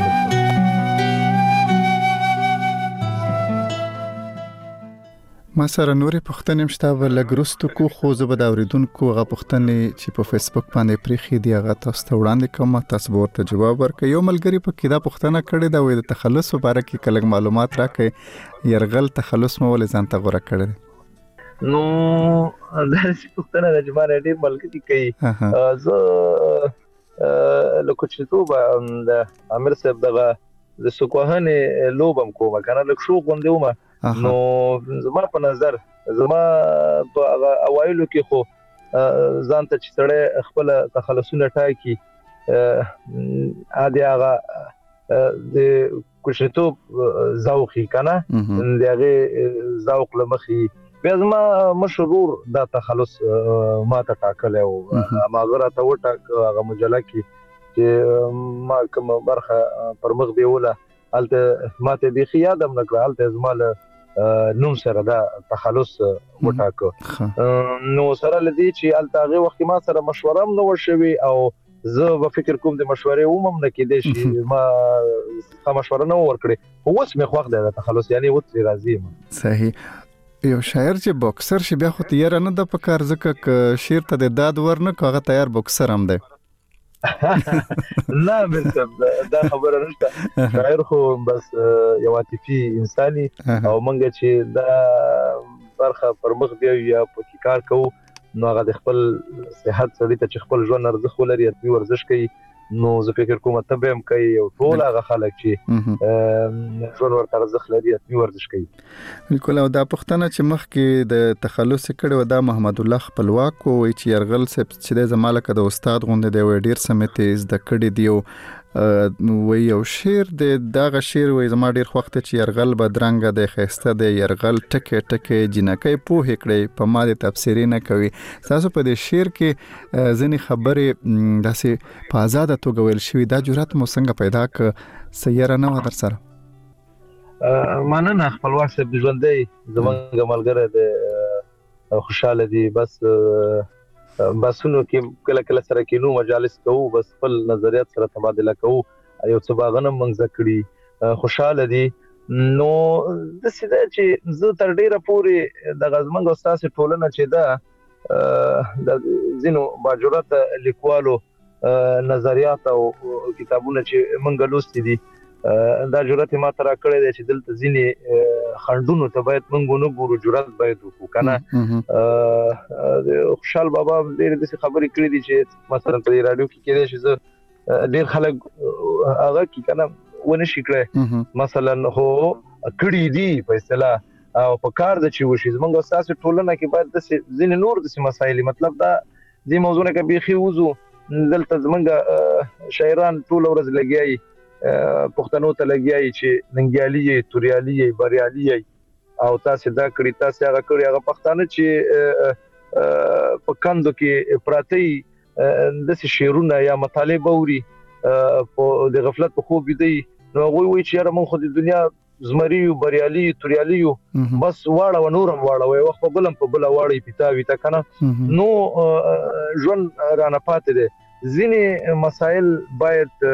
ما سره نورې پوښتنې مشته ولګرستو کو خو زه به دا اوریدونکو غو پوښتنې چې په فیسبوک باندې پریخي دی هغه تاسو ته وړاندې کوم تاسو ورته جواب ورکړئ یو ملګری په کې دا پوښتنه کړې دا وې د تخلص لپاره کې کله معلومات راکړئ يرغل تخلص مو ولې ځان ته غوړه کړی نو دا څه پوښتنه د جماعت ډېر ملګری کوي زه لکه چې تو د امیر صاحب دغه د سکوهنه لوبم کوم کنه لکه شو غوندوم نو زما په نظر زما په اوایلو کې خو ځان ته چې سره خپل تخلصونه ټاکي ا دې هغه د کوشتوب ذوقي کنه دغه ذوق لمخي بیا زما مشهور دا تخلص ما ته ټاکل او ما غره ته وټاک هغه مجله کې چې ما کوم برخه پر مخ بیوله الته ماته به خیادم نکړه الته زما نوم سره دا تخلص وټاک نو سره لدی چې الته وخت ما سره مشوره هم نو شوي او زه به فکر کوم د مشورې ومم نه کېدې شي ما مشوره نه ورکړي اوس مې خوښ ده تخلص یعنی اوس راضي صحیح یو شاعر چې بوکسر شي بیا خو تیار نه د پکار ځکه ک شعر ته د داد ورنه کاغه تیار بوکسر هم دی نه بالکل دا خبره نشته شاعر خو بس یو عاطفي انساني او منګه چې دا برخه پر مخ دی یا په کار کوو نو هغه د خپل صحت سړي ته چې خپل ژوند ارزښت ولري او ورزش کوي نو زه فکر کوم ته به هم کوي او ټول هغه خلک چې ژوند ورته ارزښت لري او ورزش کوي بالکل او دا پښتنه چې مخ کې د تخلص کړي و دا محمد الله خپلواک وي چې يرغل چې د زمالک د استاد غوند دی ډیر سمته د کړي دیو وی یو شعر د دغه شعر وي زما ډیر وخت چې يرغل بدرنګ د خسته د يرغل ټکه ټکه جنکې په هکړې په ما د تفسیر نه کوي تاسو په دې شعر کې ځنی خبره داسې په آزاد توګه ویل شوی دا جرأت مو څنګه پیدا ک سیاره نه و در سره مننه خپلواک صاحب ژوندې زمونږ ملګری د خوشاله دي بسونو کې کله کله سره کینو مجالس کوو بس خپل نظریات سره تبادله کوو یو څه باغنم منځ کړی خوشاله دي نو د سیده چې زه تر ډیره پورې د غزمنګ استاد ټولنه چې دا د زینو باجورت لیکوالو نظریات او کتابونه چې مونږ لوستي دي دا جرأت ما ترا کړی دی چې دلته ځینی خندونو ته باید مونږ نه ګورو جرأت باید وکړو کنه خوشحال بابا ډېر د خبرې کړې دي چې مثلا په رادیو کې کېدای شي زه ډېر خلک هغه کې کنه ونه شي کړی مثلا هو کړي دي په اصطلاح او په کار د چې وشي زمونږ استاد ټولنه کې باید د ځینې نور د مسایل مطلب دا دې موضوع نه کې بيخي وزو دلته زمونږ شاعران ټول ورځ لګیایي پښتنو ته لګیایي چې ننګیالي توریالي بریالي او تاسو دا کړی تاسو هغه کړی هغه پښتانه چې په کندو کې پراتی د شعرونه یا مطالب اوري په د غفلت په خوب دی نو وی چې را مون خو د دنیا زمری بریالي توریالي بس واړه و نورم واړه وي وخت په بلم په بل واړی پیتاوي تا کنه نو ژوند رانه پاتې دي ځینې مسائل باید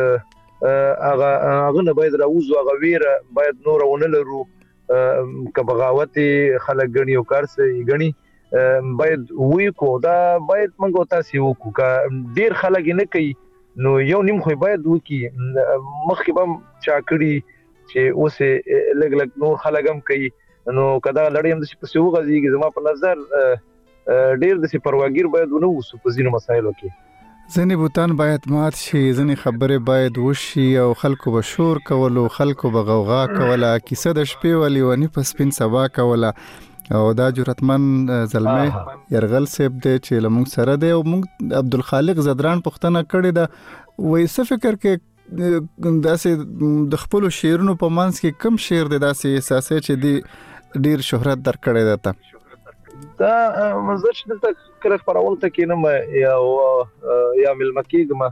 هغه نه باید راوځو هغه ویره باید نور ونه لرو که بغاوت خلک غني او کارسي غني باید وی کو دا باید منګو تاسو وکړو که ډیر خلک نه کوي نو یو نیم خو باید وکي مخکې بم چا کړی چې اوسه لګ نور خلک هم کوي نو کدا لړۍ هم د پسې وغځيږي زما په نظر ډیر د پرواګیر باید ونه وسو په ځینو مسایلو کې ځنی بوتان باید مات شي ځنی خبره باید وشي او خلکو به شور کولو خلکو به غوغا کوله کیسه د شپې ولي ونی په سپین سبا کوله او دا جرأتمن زلمه يرغل سیب دی چې لمون سره دی او مونږ عبدالخالق زدران پښتنه کړی دا وې څه فکر کې داسې د خپل شعرونو په منځ کې کم شعر دی داسې احساسې چې دی ډیر شهرت درکړی دی دا مزه چې دلته کله خبرول ته کینم یا ملمکیګم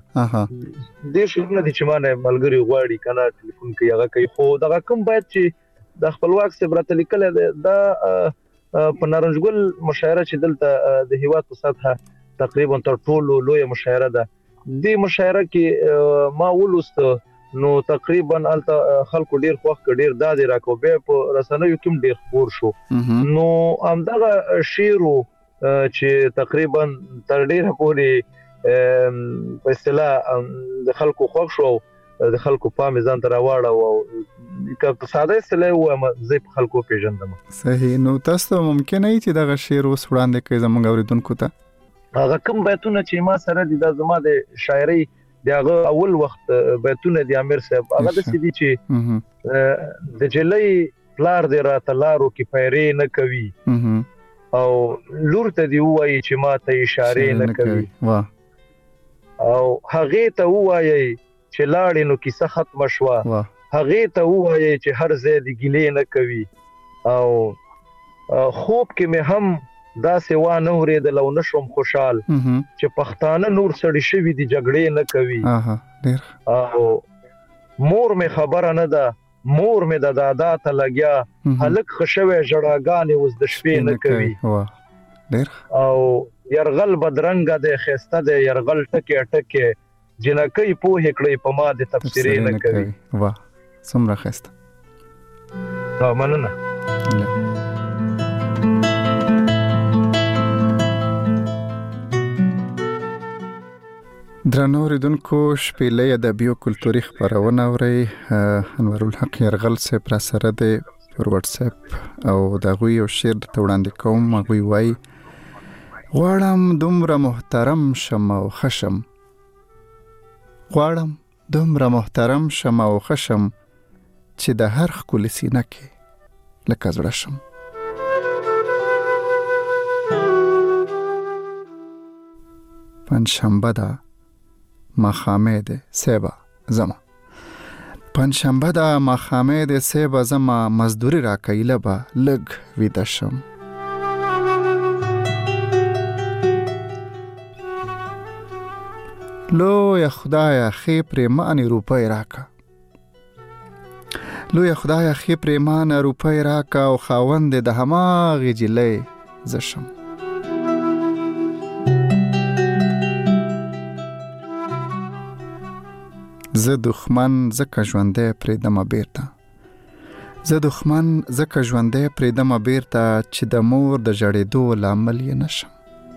د شعرونه د چمانه ملګری غواړي کنه ټلیفون کوي هغه کوي خو دا کوم باید چې د خپلواک سبرت لیکل دا په نارنجګل مشاعره چې دلته د هیواد په سطحه تقریبا تر ټولو لوی مشاعره ده د مشاعره کې ما ولست نو تقریبا الته خلکو ډیر خوښ ډیر دادې راکو به په رسنیو کې ډیر خور شو نو همدغه شیرو چې تقریبا تر ډیره پورې په اصطلاح د خلکو خوښ شو د خلکو په میزان تر واړه او که په ساده اصطلاح و زه په خلکو پیژندم صحیح نو تاسو ممکن نه چې دغه شعر وس وړاندې کوي زموږ اوریدونکو ته هغه کوم بیتونه چې ما سره د زما د شاعري دغه اول وخت بیتونه د امیر صاحب هغه د سیدی چې د جلې پلار د راتلارو کې پیری نه کوي او لور ته دی وایي چې ما ته اشاره نه کوي او هغه ته وایي چې لاړې نو کیسه ختم شوه هغه ته وایي چې هر ځای دی ګلې نه کوي او خوب کې مې هم دا سوا نه ورېدل او نشم خوشحال چې پښتانه نور سړی شوی دی جګړې نه کوي او مور مې خبره نه ده مور مې د دادا ته لګیا هلک خشوي جړاګانې اوس د شپې نه کوي او يرغل بدرنګ د خسته د يرغل ټکه ټکه جنکې په هکړې په ما د تفسیر نه کوي واه څومره خسته مننه درنو ریدونکو شپېلې ادبي او کلتوري خبرونه اوري. انور الحق يرغل صاحب را سره دی پر واتس اپ او دغه یو شعر ته وړاندې کوم. هغه وایي غواړم دومره محترم شم او خشم، غواړم دومره محترم شم او خشم چې د هر ښکلي سینه کې لکه زړه شم. پنجشنبه ده ماښامې ده سیبه زما، پنجشنبه ده ماښامې ده سیبه زما، مزدوري راکوي لبه لږ ویده شم. لویه خدایه ښې پرېمانې روپۍ راکه، لویه خدایه ښې پرېمانه روپۍ راکه او خاوند د هماغې جلۍ زه شم. زه دښمن ځکه ژوندی پرېږدمه بیرته، زه دښمن ځکه ژوندی پرېږدمه بیرته چې د مور د ژړېدو لامل یې نشم.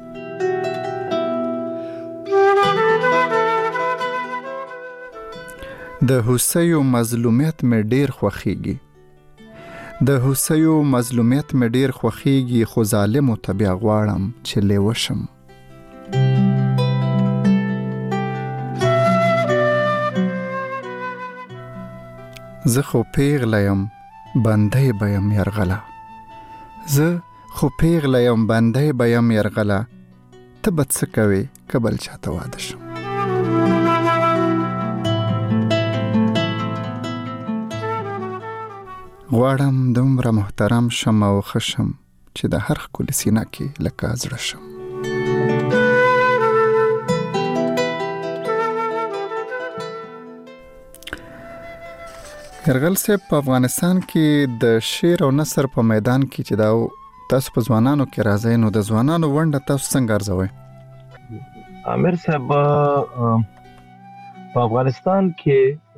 د هوسیو مظلومیت مې ډېر خوښیږي، د هوسیو مظلومیت مې ډېر خوښیږي، خو ظالمو ته بیا غواړم چې لیوه شم. زه خو پیغله یم بندی به یم یرغله، زه خو پیغله یم بندی به یم یرغله، ته به څه کوې که بل چاته واده شم. غواړم دومره محترم شم او خشم چې د هر ښکلي سینه کې لکه زړه شم. یرغل صاحب په افغانستان کې د شعر او نثر په میدان کې چې دا تاسو په ځوانانو کې راځئ، نو د ځوانانو ونډه تاسو څنګه ارزوئ؟ امیر صاحب په افغانستان کې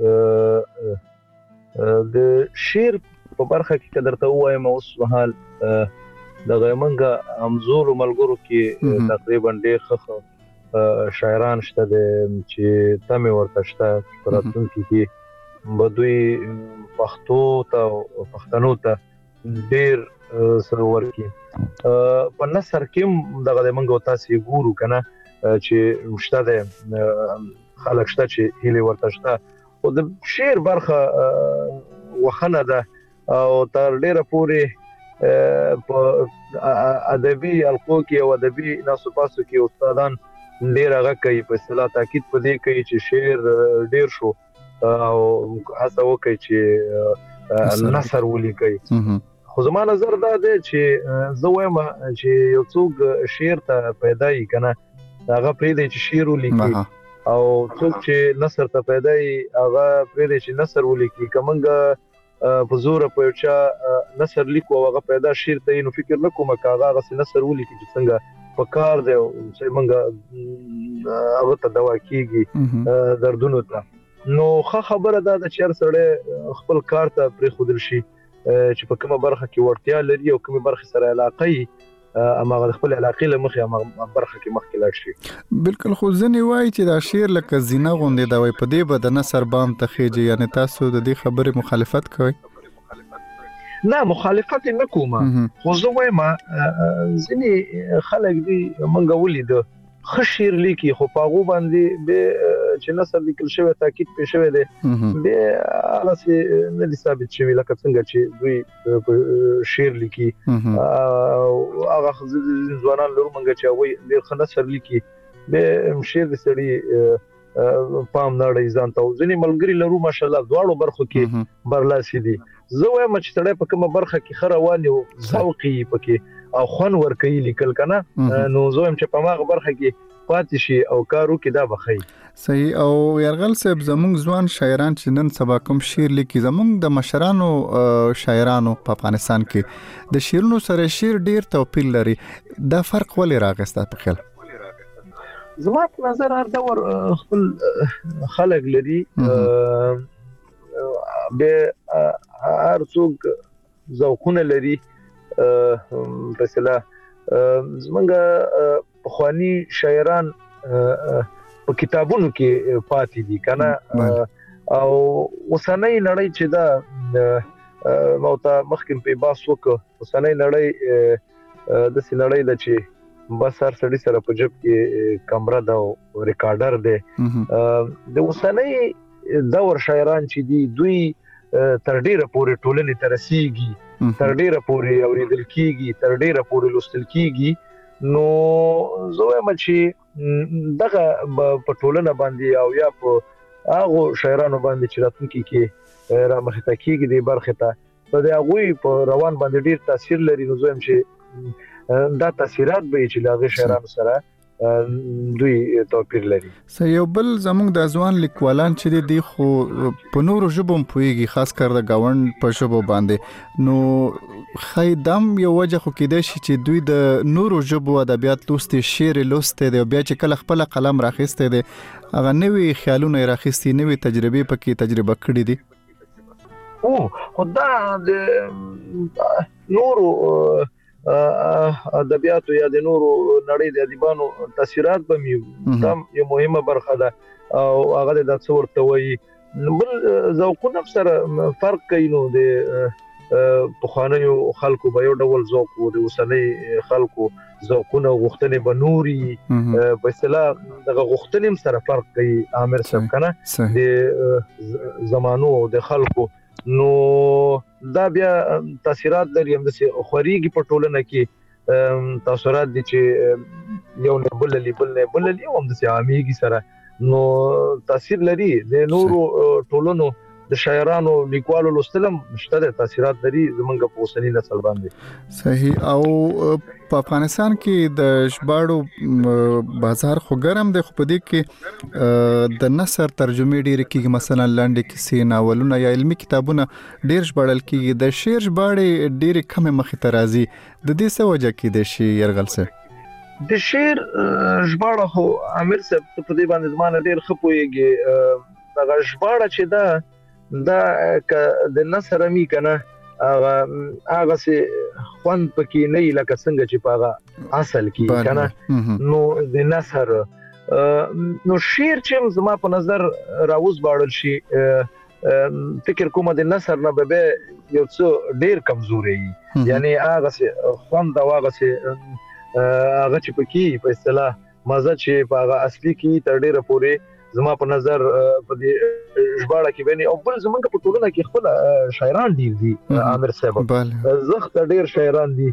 د شعر په برخه کې درته وایم اوس مهال د غیمنګ امزور ملګرو کې تقریبا ډېر ښه شاعران شته چې تمه ورته شته راتلونکي کې بدوی پښتو ته پښتنو ته ډېر سرور کې په نثر کې دغه منګ تاسو ګورو کنه چې مشته خلک شته چې هلي ورته شته او د شعر برخه وخنه ده او تر ډیره پورې په ادبي القو کې او ادبي ناسوباسو کې استادان ډیر هغه کوي په اصطلاح تاکید په دې کوي چې شعر ډیر شو او هڅه وکړي چې نثر ولیکي. خو زما نظر دا دی چې زه وایم چې یو څوک شعر ته پیدا یې کنه هغه پرې چې شعر ولیکي او څوک چې نثر ته پیدا یې هغه پرې چې نثر ولیکي. کومنګ په زور په چا نثر لیکو هغه پیدا شعر ته نو فکر نکوم کاغه هغه نثر ولیکي چې څنګه په کار دی چې منګه هغه ته دوا کیږي دردونو ته. نو خبره ده چې هر سړی خپل کار ته پرې خودل شي چې په کومه برخه کې ورتیا لري او کومه برخه سره علاقه یې اما خپل علاقه له مخه اما برخه کې مخکې لاړ شي. بالکل خو ځنې وایي چې دا شعر لکه زینه غوندې دا وایي په دې به د نثر بام ته خېږي، یعنی تاسو د دې خبرې مخالفت کوئ؟ نه مخالفت نه کوم، خو زه وایم ځینې خلک دي منګه ولید ښه شعر لیکي خو په هغو باندې چې نثر لیکل شوی تاکید پې شوی دی بیا هغسې نه دي ثابت شوي لکه څنګه چې دوی شعر لیکي. هغه ځوانان لرو منګه چې هغوی ډېر ښه نثر لیکي بیا شعر د سړي پام نه اړوي ځان ته. ځینې ملګري لرو ماشاءالله دواړو برخو کې برلاسي دي. زه وایم چې سړی په کومه برخه کې ښه روان وي ذوق یې پکې او خوند ورکوي لیکل کنه نو زه وایم چې په هغه برخه کې پاتې شي او کار وکړي دا به ښه. صحیح. او یرغل صاحب زموږ ځوان شاعران چې نن سبا کوم شعر لیکي زموږ د مشرانو شاعرانو په افغانستان کې د شعرونو سره شعر ډیر توپیر لري، دا فرق ولې راغی ستا په خیال؟ زما په نظر هر دور خپل خلک لري به هر څوک ذوقونه لري. مثلا زمونږ پخوانی شاعران په کتابونو کې پاتې دي کنه او اوسنۍ نړۍ چې دا موته مخکې په باس وک اوسنۍ نړۍ د سینړۍ د چې بس هر سړي سره په جيب کې کیمرا دا او ریکارډر دی د اوسنۍ دور شاعران چې دي دوی تر ډیره پورې ټولنې ترسيږي تر ډیره پورې اوریدل کیږي تر ډیره پورې لوستل کیږي نو زه وایم چې دغه په ټولنه باندې او یا په هغه شاعرانو باندې چې راتلونکي کې را مخته کیږي د برخه ته په هغه په روان باندې ډیر تاثیر لري نو زه وایم چې دا تاثیرات به چې لاغه شاعرانو سره دوی توپیر لري. سه یو بل زموږ د ځوان لیکوالان چې دي خو په نورو ژبو پويږي خاص کر د گاوند په ژبو باندې نو خیدم یو وجه خو کېدای شي چې دوی د نورو ژبو ادبیات لوستي شعر لوستي دی بیا چې کله خپل قلم راخسته دی هغه نوې خیالونه راخستي نوې تجربه پکې تجربه کړې دي خدا د نورو ادبیات یا د نورو نړۍ د ادیبانو تاثیرات به یو مهمه برخه ده او هغه د څورته وي بل ذوقونه سره فرق کوي نو د پخوانیو خلکو به یو ډول ذوق وو د اوسنۍ خلکو ذوقونه غوښتنې به نوري په اصطلاح دغه غوښتنې سره فرق کوي عامر صاحب کنه د زمانو او د خلکو نو دا بیا تاثیرات لري هم د خوريږي په ټولنه کې تاثیرات دي چې یو نه بل هم د عاميږي سره نو تاثیر لري د نورو ټولنو د شاعرانو لیکوالو لوستلم شته د تاثیرات لري زمونږ په اوسنۍ نسل باندې صحیح او په افغانستان کې د ژباړو بازار خو ګرم دی خو په دې کې د نثر ترجمه ډېر کېږي مثلا لاندې کیسې ناولونه یا علمي کتابونه ډېر ژباړل کېږي د شعر ژباړې ډېر کم مخې ته راځي د دې څه وجه کې د شي یرغل سره د شعر ژباړه خو عامر صاحب په دې باندې زمانه ډېر خپويږي دا ژباړه چې دا د نثر می کنه هغه سي خوان پکې نه لکه څنګه چې پاغه اصل کې کنه نو د نثر نو شعر چې زما په نظر راوز باړل شي فکر کوم د نثر نه به یو څه ډیر کمزوري یعنی هغه سي خوان دا هغه سي هغه چې پکې په اصطلاح مزه چې پاغه اصلي کې تر ډیره پورې زما په نظر په دې ژباړه کې بني او بل زمونږ په ټولنه کې خپل شاعران ډیر دي عامر صاحب زخت ډیر شاعران دي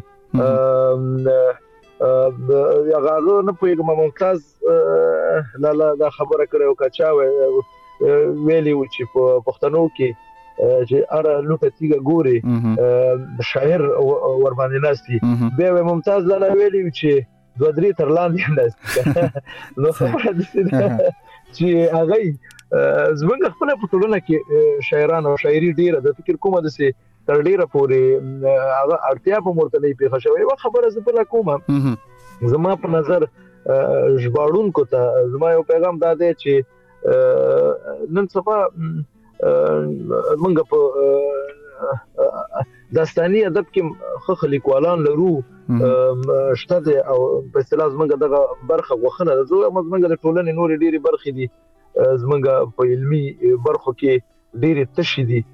یا غاړو نه پوهیږم ممتاز لا خبره کړو کچا ویلی و چې په پښتنو کې چې اره لوټه تیګه ګوري شاعر ور باندې ناشتي به ممتاز لا ویلی و چې دوه درې تر لاندې ناشتي نو خبره دي چې هغه زمونږ خپل په ټولنه کې شاعران او شاعري ډیره د فکر کومه د سي تر ډیره پورې هغه اړتیا په مرتبه پیښه شوی و خبره زبل کومه زما په نظر ژباړونکو ته زما یو پیغام داده چې نن سبا موږ په داستاني ادب کې خو لیکوالان لرو شته او په اصطلاح زمونږ دغه برخه غوښنه زه زمونږ د ټولنې نور ډیره برخې دي زمونږ په علمي برخو کې ډیره تشې دي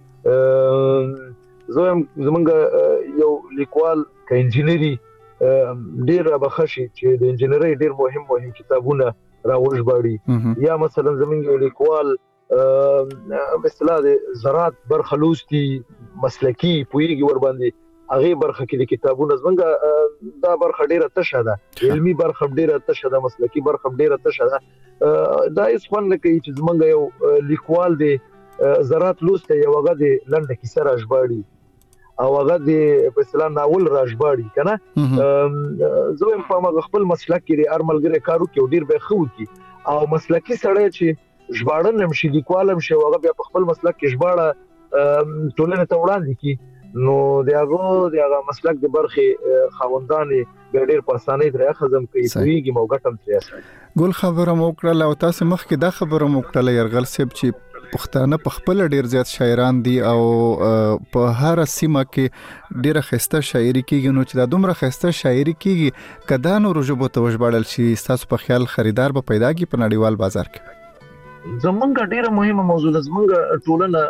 زمونږ یو لیکوال ک انجینری ډیر بخښي چې د انجینری ډیر مهم کتابونه راوړي یا مثلا زمونږ لیکوال مثلا د زراعت برخه لوستي مسلکی پویږي ور باندې هغه برخه کې د کتابونو زمونږ دا برخه ډیره تشه ده علمي برخه ډیره تشه ده مسلکی برخه ډیره تشه ده دا هیڅ خوند نه کوي چې زمونږ یو لیکوال دی زراعت لوسته یو هغه د لنډه کیسه راژباړي او هغه د په اصطلاح ناول راژباړي کنه زه په خپل مسلک کې ارملګری کارو کې ډیر به خو کی او مسلکی سره چې ژباړن نمشي لیکوالم شي هغه په خپل مسلک کې ژباړه ټولنه ته وړاندې کی نو دغه مسلک د برخه خوندانې ډېر پرسانې درې خزم کوي موږ ګټم سیاست ګل خبره مو کړل او تاسو مخکې دا خبره مو کړل يرغل سیب چې پښتانه په خپل ډیر زیات شاعران دي او په هر سیمه کې ډیره خسته شاعري کیږي، نو چې دا دومره خسته شاعري کیږي کدا نور ژبو ته وژباړل شي تاسو په خیال خریدار به پیدا کی په نړیوال بازار کې؟ زمونږ ډیره مهمه موضوع ده. زمونږ ټولنه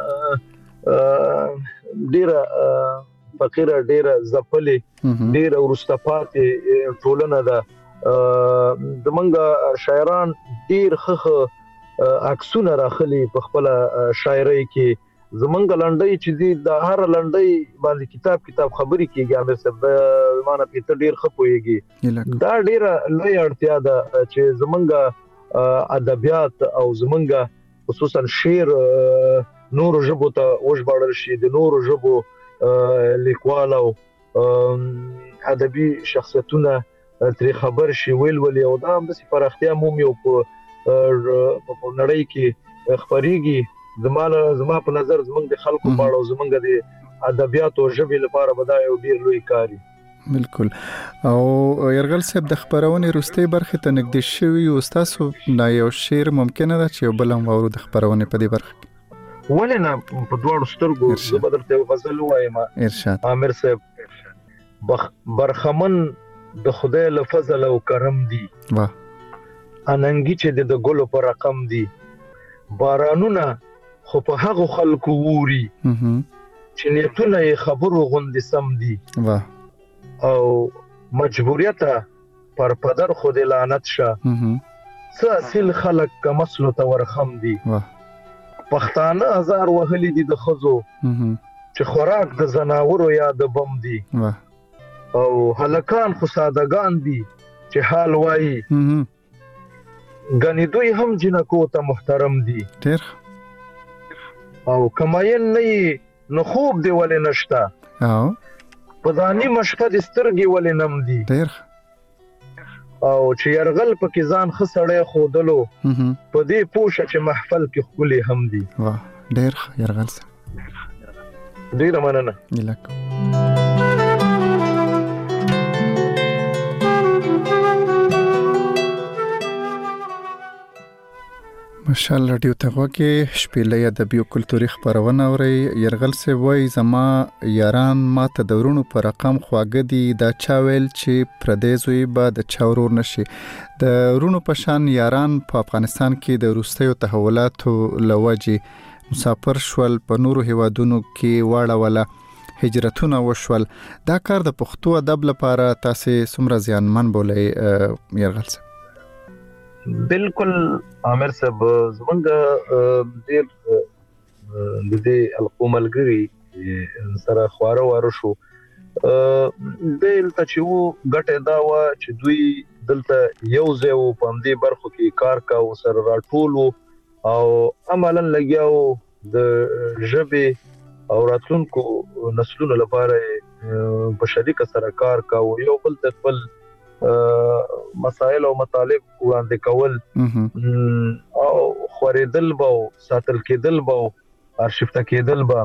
ډیره فقیره، ډیره ځپلې، ډیره ورسته پاتې ټولنه ده. زمونږ شاعران ډیر ښه عکسونه راخلي په خپل شاعرۍ کې. زمونږ لنډۍ چې دي د هر لنډۍ باندې کتاب خبرې کیږي. امیر صاحب معنا په ډیر ښه پوهیږي. دا ډیره لوی اړتیا ده چې زمونږ ادبیات او زمونږ خصوصا شعر نورو ژبو ته وژباړل شي. د نورو ژبو لیکوال او ادبي شخصیتونه ترې خبر شي، ویل او دا هم د پراختیا مومي او په نړۍ کې خبريږي. زما په نظر زمونږ د خلکو په اړه او زمونږ د ادبیات او ژبې لپاره به دا یو ډیر لوی کاری. بالکل. او يرغل صاحب د خبرونې روستي برخه ته نږدې شوی او تاسو دا یو شعر ممکنه ده چې بلم ورو د خبرونې په دې برخه ولنه په دوړو سترګو د بدرته غزل وایم. ارشاد امیر صاحب برخمن د خدای له فضل او کرم دی، واه اننګي چې د ګلو پر رقم دی. بارانونه خو په هغه خلکو ووري چې نیتونه یې خبرو غوندې سم دي. واه او مجبوریت پر پدر خود لعنت شه، څه اصل خلق کمسلو ته ورخم دي. پښتانه هزار وهلي دي د خزو چې خوراک د زناورو یا د بم دي. او هلکان خو سادهګان دي چې حال وایي غني دوی هم جنکو ته محترم دي. ډیر او کماین نه نو خوب دی ولې نشتا، او پدانی مشفه د سترګې ولې نم دي. ډیر او چې يرغل پکې ځان خسړې خودلو په دې پوښه چې محفل کې خولي هم دي. واه ډیر يرغل سره ډیر مننه. لکه ماشاءالله رادیو ته کې شپېلې ادبي او کلتوري خبرونه اوري. يرغل سه وای زما یاران ماته د ورونو پر رقم خواږه دي، دا چا ویل چې پردیزوي به د چاورور نشي. د ورونو په شان یاران په افغانستان کې د روسیو تحولاتو لوجي مسافر شول، په نورو هیوادونو کې واړه ولا هجرتونه وشول. دا کار د پښتو ادب لپاره تاسو څومره زیانمن بولئ يرغل سه؟ بالکل امیر صاحب، زمونږ ډیر د دې القوملګری سره خواره واره شو. دلته چې وو ګټه دا و چې دوی دلته یو ځای وو په دې برخو کې کار کاوه، سره راټولو او عملاً لګیاو د ژبې او راتلونکو نسلونو لپاره په شریکه سره کار کاوه، یو بل ته خپل مسائل او مطالب وړاندې کول او خورېدل به ساتل کېدل به ارشیفته کېدل به.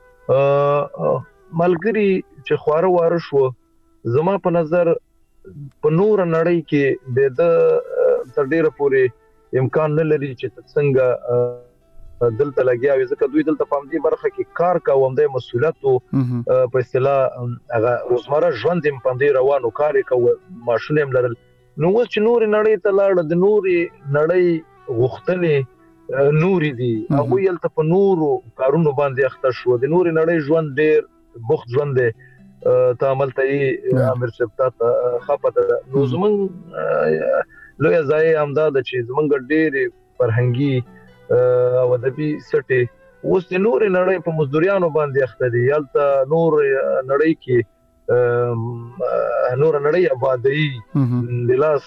ملګری چې خواره واره شو، زما په نظر په نور نړۍ کې به د تر ډیره پورې امکان نه لري چې څنګه دلته لګیاوي، ځکه دوی دلته په دې برخه کې کار کوم د مسؤلیت او په اصطلاح هغه روزمره ژوند هم په دې روانو کار کوي، ماشونه هم لرل. نو چې نور نړۍ ته لاړ، د نور نړۍ غوښتنې نوري دي، هغه یلته په نورو کارونو باندې اخته شو. د نور نړۍ ژوند ډیر بوخت ژوند دی، تعامل ته امیر صاحب ته خپته. نو زمونږ لوی ځای امداد چې زمونږ ډیر فرهنګي او ادبي سټي اوس د نور نړۍ په مزدوریانو باندې اخته دي. یلته نور نړۍ کې نور نړۍ آبادی د لاس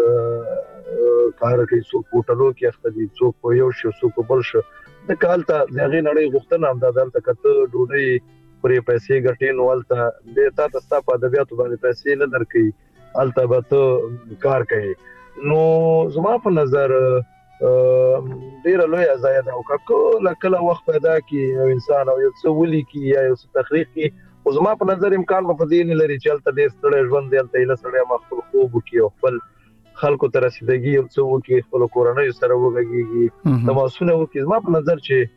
کار کوي، څوک هوټلو کې اخته دي، څوک په یو شو څوک بل شو. د کالته دغه نړۍ غوښتنه هم دلته کته ډوډۍ پرې پیسې ګټې نو ولته د تاسو په ادبیاتو باندې پیسې نه درکې، الته به ته کار کوي. نو زما په نظر ډیر لوی ځای ده او کله وخت پیدا کی یو انسان او یو څه ولي کی یا یو څه تخریق کی، او زما په نظر امکان په دې نه لري چې تل ډیر ستړی ژوند دی، تل ستړی مخفل خوب کی او خپل خلکو ته رسیدګي یو څو کې خپل کورنۍ سره وګږي تماسونه وکړي ما په نظر چې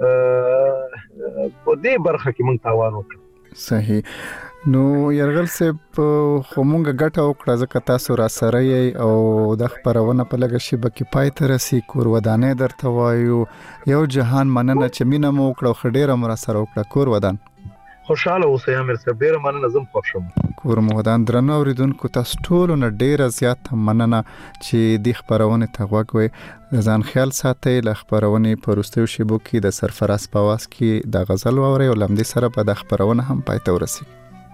په دې برخه کې موږ تاوان وکړو. صحیح. نو يرغل صاحب خمونګه ګټه وکړه ځکه تاسو را سره یې او د خبرونه په لګه شی بکی پای تر رسی کور ودانې درته وایو یو جهان مننه چې مینه مو وکړه خډيره مر سره وکړه کور ودان خوشاله اوسئ امیر صاحب ډیر مننه زم خوښ شوم. کور مو ودان درنو اوریدونکو تاسو ټول نه ډیر زیات مننه چې د خبرونه ته غوږوي ځان خیال ساتئ. ل خبرونه پرستو شیبو کې د سرفراز پواس کې د غزل ووري او لمدي سره په د خبرونه هم پای ته ورسی.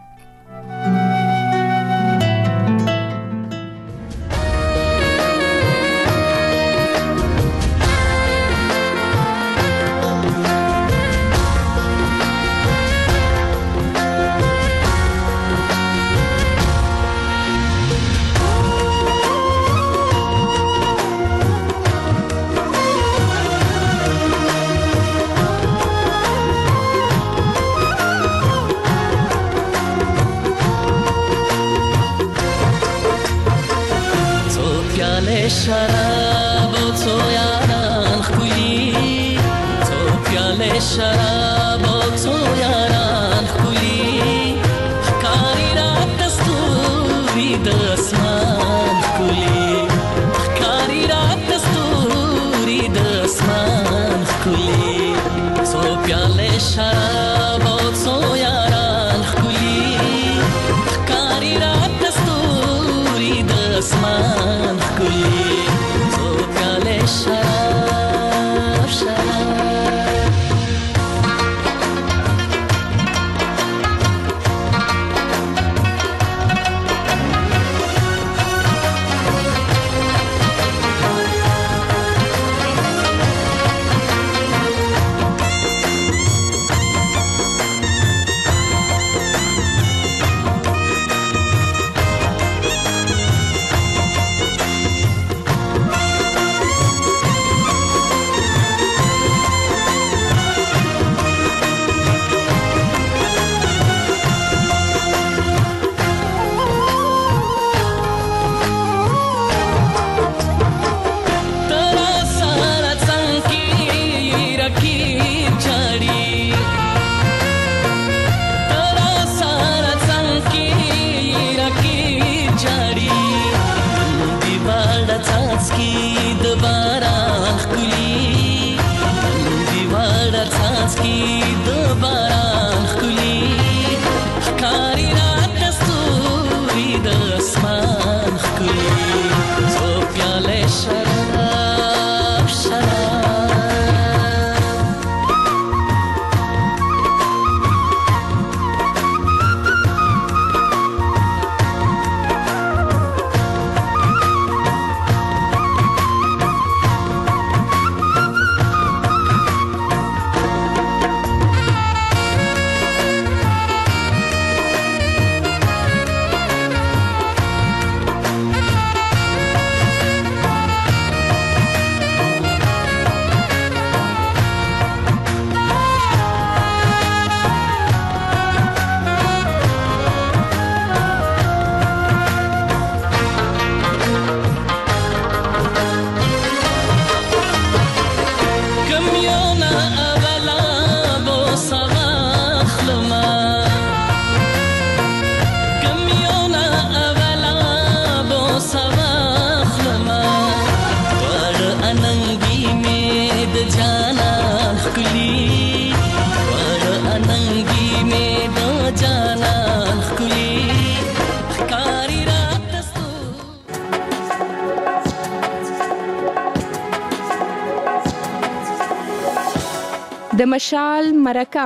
د مشال مرکه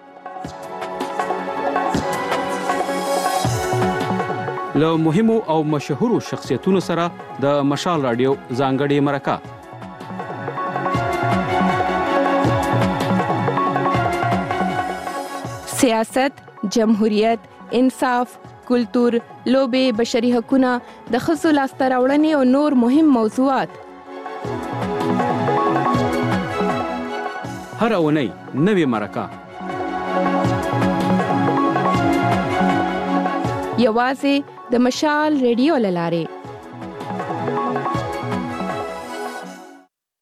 له مهمو او مشهورو شخصیتونو سره د مشال رادیو ځانګړې مرکه. سیاست، جمهوریت، انصاف، کلتور، لوبې، بشري حقوقونه، د ښځو لاسته راوړنې او نور مهم موضوعات. هر اونۍ نوې مرکه. یوازې د مشال ریډیو له لارې.